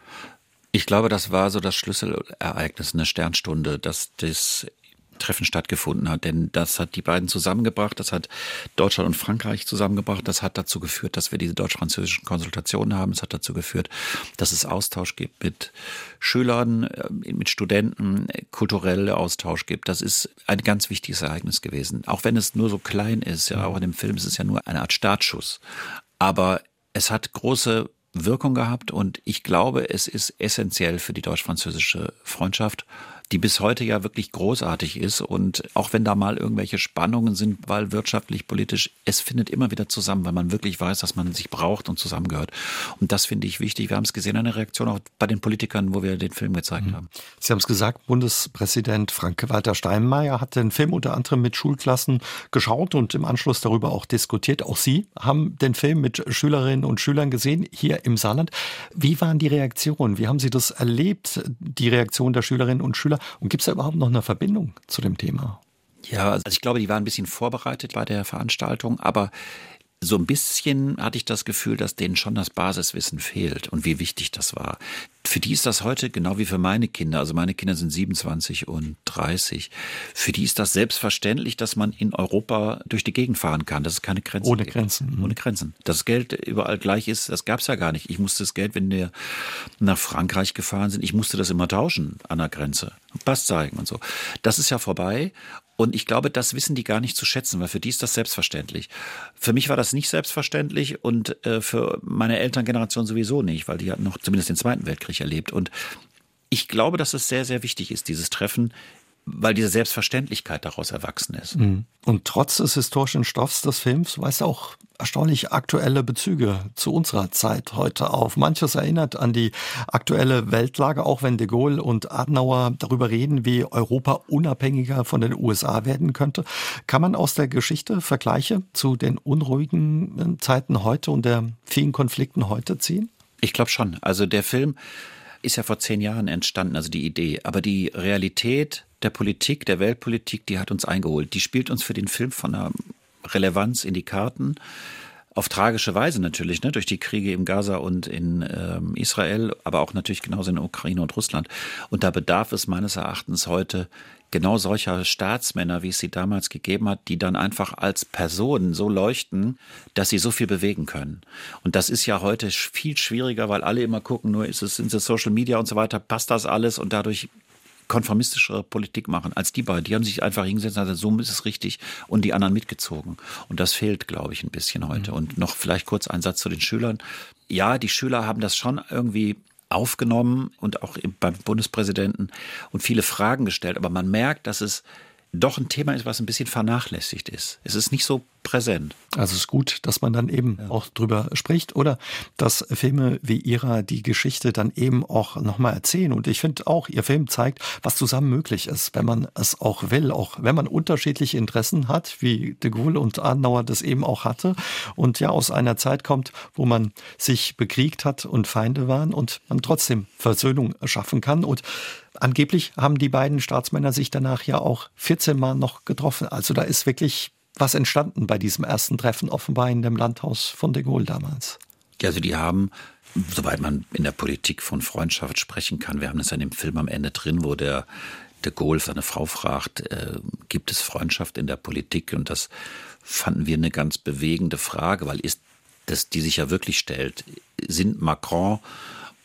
Ich glaube, das war so das Schlüsselereignis, eine Sternstunde, dass das Treffen stattgefunden hat, denn das hat die beiden zusammengebracht, das hat Deutschland und Frankreich zusammengebracht, das hat dazu geführt, dass wir diese deutsch-französischen Konsultationen haben, es hat dazu geführt, dass es Austausch gibt mit Schülern, mit Studenten, kulturelle Austausch gibt. Das ist ein ganz wichtiges Ereignis gewesen, auch wenn es nur so klein ist, ja, auch in dem Film ist es ja nur eine Art Startschuss, aber es hat große Wirkung gehabt und ich glaube, es ist essentiell für die deutsch-französische Freundschaft, die bis heute ja wirklich großartig ist und auch wenn da mal irgendwelche Spannungen sind, weil wirtschaftlich, politisch, es findet immer wieder zusammen, weil man wirklich weiß, dass man sich braucht und zusammengehört. Und das finde ich wichtig. Wir haben es gesehen, eine Reaktion auch bei den Politikern, wo wir den Film gezeigt haben. Sie haben es gesagt, Bundespräsident Frank-Walter Steinmeier hat den Film unter anderem mit Schulklassen geschaut und im Anschluss darüber auch diskutiert. Auch Sie haben den Film mit Schülerinnen und Schülern gesehen, hier im Saarland. Wie waren die Reaktionen? Wie haben Sie das erlebt, die Reaktion der Schülerinnen und Schüler? Und gibt es da überhaupt noch eine Verbindung zu dem Thema? Ja, also ich glaube, die waren ein bisschen vorbereitet bei der Veranstaltung, aber so ein bisschen hatte ich das Gefühl, dass denen schon das Basiswissen fehlt und wie wichtig das war. Für die ist das heute genau wie für meine Kinder, also meine Kinder sind 27 und 30, für die ist das selbstverständlich, dass man in Europa durch die Gegend fahren kann, dass es keine Grenzen Ohne gibt. Grenzen. Ohne Grenzen. Dass Geld überall gleich ist, das gab es ja gar nicht. Ich musste das Geld, wenn wir nach Frankreich gefahren sind, ich musste das immer tauschen an der Grenze, Pass zeigen und so. Das ist ja vorbei. Und ich glaube, das wissen die gar nicht zu schätzen, weil für die ist das selbstverständlich. Für mich war das nicht selbstverständlich und für meine Elterngeneration sowieso nicht, weil die hatten noch zumindest den Zweiten Weltkrieg erlebt. Und ich glaube, dass es sehr, sehr wichtig ist, dieses Treffen, weil diese Selbstverständlichkeit daraus erwachsen ist. Und trotz des historischen Stoffs des Films weist er auch erstaunlich aktuelle Bezüge zu unserer Zeit heute auf. Manches erinnert an die aktuelle Weltlage, auch wenn de Gaulle und Adenauer darüber reden, wie Europa unabhängiger von den USA werden könnte. Kann man aus der Geschichte Vergleiche zu den unruhigen Zeiten heute und der vielen Konflikten heute ziehen? Ich glaube schon. Also der Film ist ja vor 10 Jahren entstanden, also die Idee. Aber die Realität der Politik, der Weltpolitik, die hat uns eingeholt. Die spielt uns für den Film von einer Relevanz in die Karten. Auf tragische Weise natürlich, ne, durch die Kriege im Gaza und in Israel, aber auch natürlich genauso in der Ukraine und Russland. Und da bedarf es meines Erachtens heute genau solcher Staatsmänner, wie es sie damals gegeben hat, die dann einfach als Personen so leuchten, dass sie so viel bewegen können. Und das ist ja heute viel schwieriger, weil alle immer gucken, nur sind es Social Media und so weiter, passt das alles und dadurch konformistischere Politik machen als die beiden. Die haben sich einfach hingesetzt und gesagt, so ist es richtig und die anderen mitgezogen. Und das fehlt, glaube ich, ein bisschen heute. Und noch vielleicht kurz ein Satz zu den Schülern. Ja, die Schüler haben das schon irgendwie aufgenommen und auch beim Bundespräsidenten und viele Fragen gestellt. Aber man merkt, dass es doch ein Thema ist, was ein bisschen vernachlässigt ist. Es ist nicht so präsent. Also es ist gut, dass man dann eben auch drüber spricht oder dass Filme wie Ihrer die Geschichte dann eben auch nochmal erzählen. Und ich finde auch, Ihr Film zeigt, was zusammen möglich ist, wenn man es auch will, auch wenn man unterschiedliche Interessen hat, wie de Gaulle und Adenauer das eben auch hatte und ja aus einer Zeit kommt, wo man sich bekriegt hat und Feinde waren und man trotzdem Versöhnung schaffen kann. Und angeblich haben die beiden Staatsmänner sich danach ja auch 14 Mal noch getroffen. Also da ist wirklich was entstanden bei diesem ersten Treffen offenbar in dem Landhaus von de Gaulle damals. Ja, also die haben, soweit man in der Politik von Freundschaft sprechen kann, wir haben das ja in dem Film am Ende drin, wo der de Gaulle seine Frau fragt, gibt es Freundschaft in der Politik? Und das fanden wir eine ganz bewegende Frage, weil die sich ja wirklich stellt, sind Macron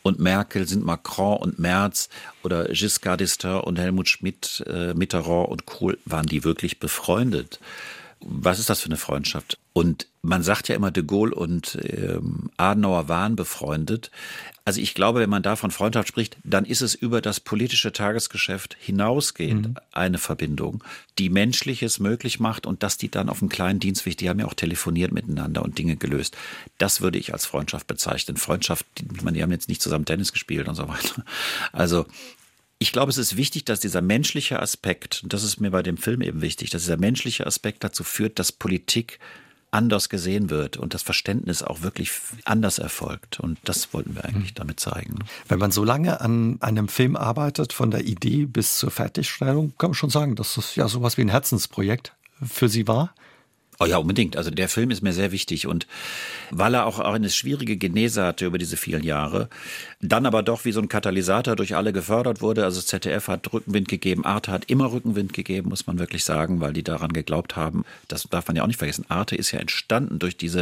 und Merkel, sind Macron und Merz oder Giscard d'Estaing und Helmut Schmidt, Mitterrand und Kohl, waren die wirklich befreundet? Was ist das für eine Freundschaft? Und man sagt ja immer, de Gaulle und Adenauer waren befreundet. Also ich glaube, wenn man da von Freundschaft spricht, dann ist es über das politische Tagesgeschäft hinausgehend eine Verbindung, die Menschliches möglich macht und dass die dann auf einem kleinen Dienstweg, die haben ja auch telefoniert miteinander und Dinge gelöst. Das würde ich als Freundschaft bezeichnen. Freundschaft, ich meine, die haben jetzt nicht zusammen Tennis gespielt und so weiter. Also ich glaube, es ist wichtig, dass dieser menschliche Aspekt, und das ist mir bei dem Film eben wichtig, dass dieser menschliche Aspekt dazu führt, dass Politik anders gesehen wird und das Verständnis auch wirklich anders erfolgt. Und das wollten wir eigentlich damit zeigen. Wenn man so lange an einem Film arbeitet, von der Idee bis zur Fertigstellung, kann man schon sagen, dass das ja sowas wie ein Herzensprojekt für Sie war? Oh ja, unbedingt. Also der Film ist mir sehr wichtig und weil er auch eine schwierige Genese hatte über diese vielen Jahre, dann aber doch wie so ein Katalysator durch alle gefördert wurde. Also das ZDF hat Rückenwind gegeben, Arte hat immer Rückenwind gegeben, muss man wirklich sagen, weil die daran geglaubt haben. Das darf man ja auch nicht vergessen. Arte ist ja entstanden durch diese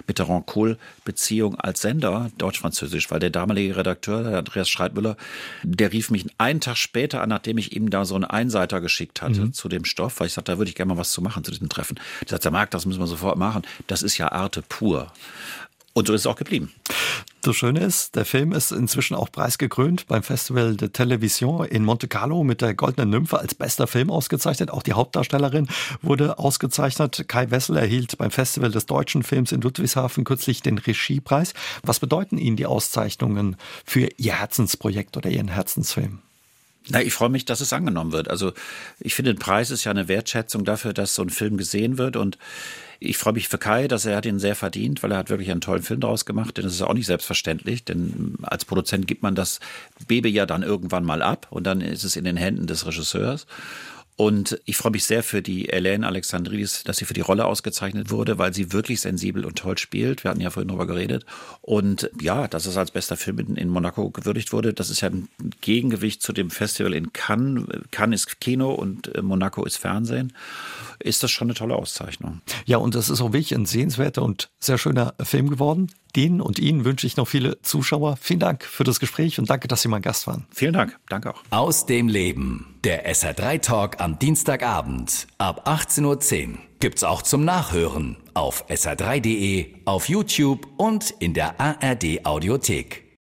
Mitterrand-Kohl-Beziehung als Sender, deutsch-französisch, weil der damalige Redakteur, der Andreas Schreitmüller, der rief mich einen Tag später an, nachdem ich ihm da so einen Einseiter geschickt hatte zu dem Stoff, weil ich sagte, da würde ich gerne mal was zu machen zu diesem Treffen. Der sagte, Marc, das müssen wir sofort machen. Das ist ja Arte pur. Und so ist es auch geblieben. Das Schöne ist, der Film ist inzwischen auch preisgekrönt beim Festival de Television in Monte Carlo mit der Goldenen Nymphe als bester Film ausgezeichnet. Auch die Hauptdarstellerin wurde ausgezeichnet. Kai Wessel erhielt beim Festival des deutschen Films in Ludwigshafen kürzlich den Regiepreis. Was bedeuten Ihnen die Auszeichnungen für Ihr Herzensprojekt oder Ihren Herzensfilm? Na, ich freue mich, dass es angenommen wird. Also ich finde, ein Preis ist ja eine Wertschätzung dafür, dass so ein Film gesehen wird. Und ich freue mich für Kai, dass er hat ihn sehr verdient, weil er hat wirklich einen tollen Film daraus gemacht. Denn das ist auch nicht selbstverständlich. Denn als Produzent gibt man das Baby ja dann irgendwann mal ab und dann ist es in den Händen des Regisseurs. Und ich freue mich sehr für die Hélène Alexandridis, dass sie für die Rolle ausgezeichnet wurde, weil sie wirklich sensibel und toll spielt. Wir hatten ja vorhin drüber geredet. Und ja, dass es als bester Film in Monaco gewürdigt wurde, das ist ja ein Gegengewicht zu dem Festival in Cannes. Cannes ist Kino und Monaco ist Fernsehen. Ist das schon eine tolle Auszeichnung. Ja, und das ist auch wirklich ein sehenswerter und sehr schöner Film geworden. Denen und Ihnen wünsche ich noch viele Zuschauer. Vielen Dank für das Gespräch und danke, dass Sie mein Gast waren. Vielen Dank. Danke auch. Aus dem Leben. Der SR3 Talk am Dienstagabend ab 18:10 Uhr. Gibt's auch zum Nachhören auf sr3.de, auf YouTube und in der ARD Audiothek.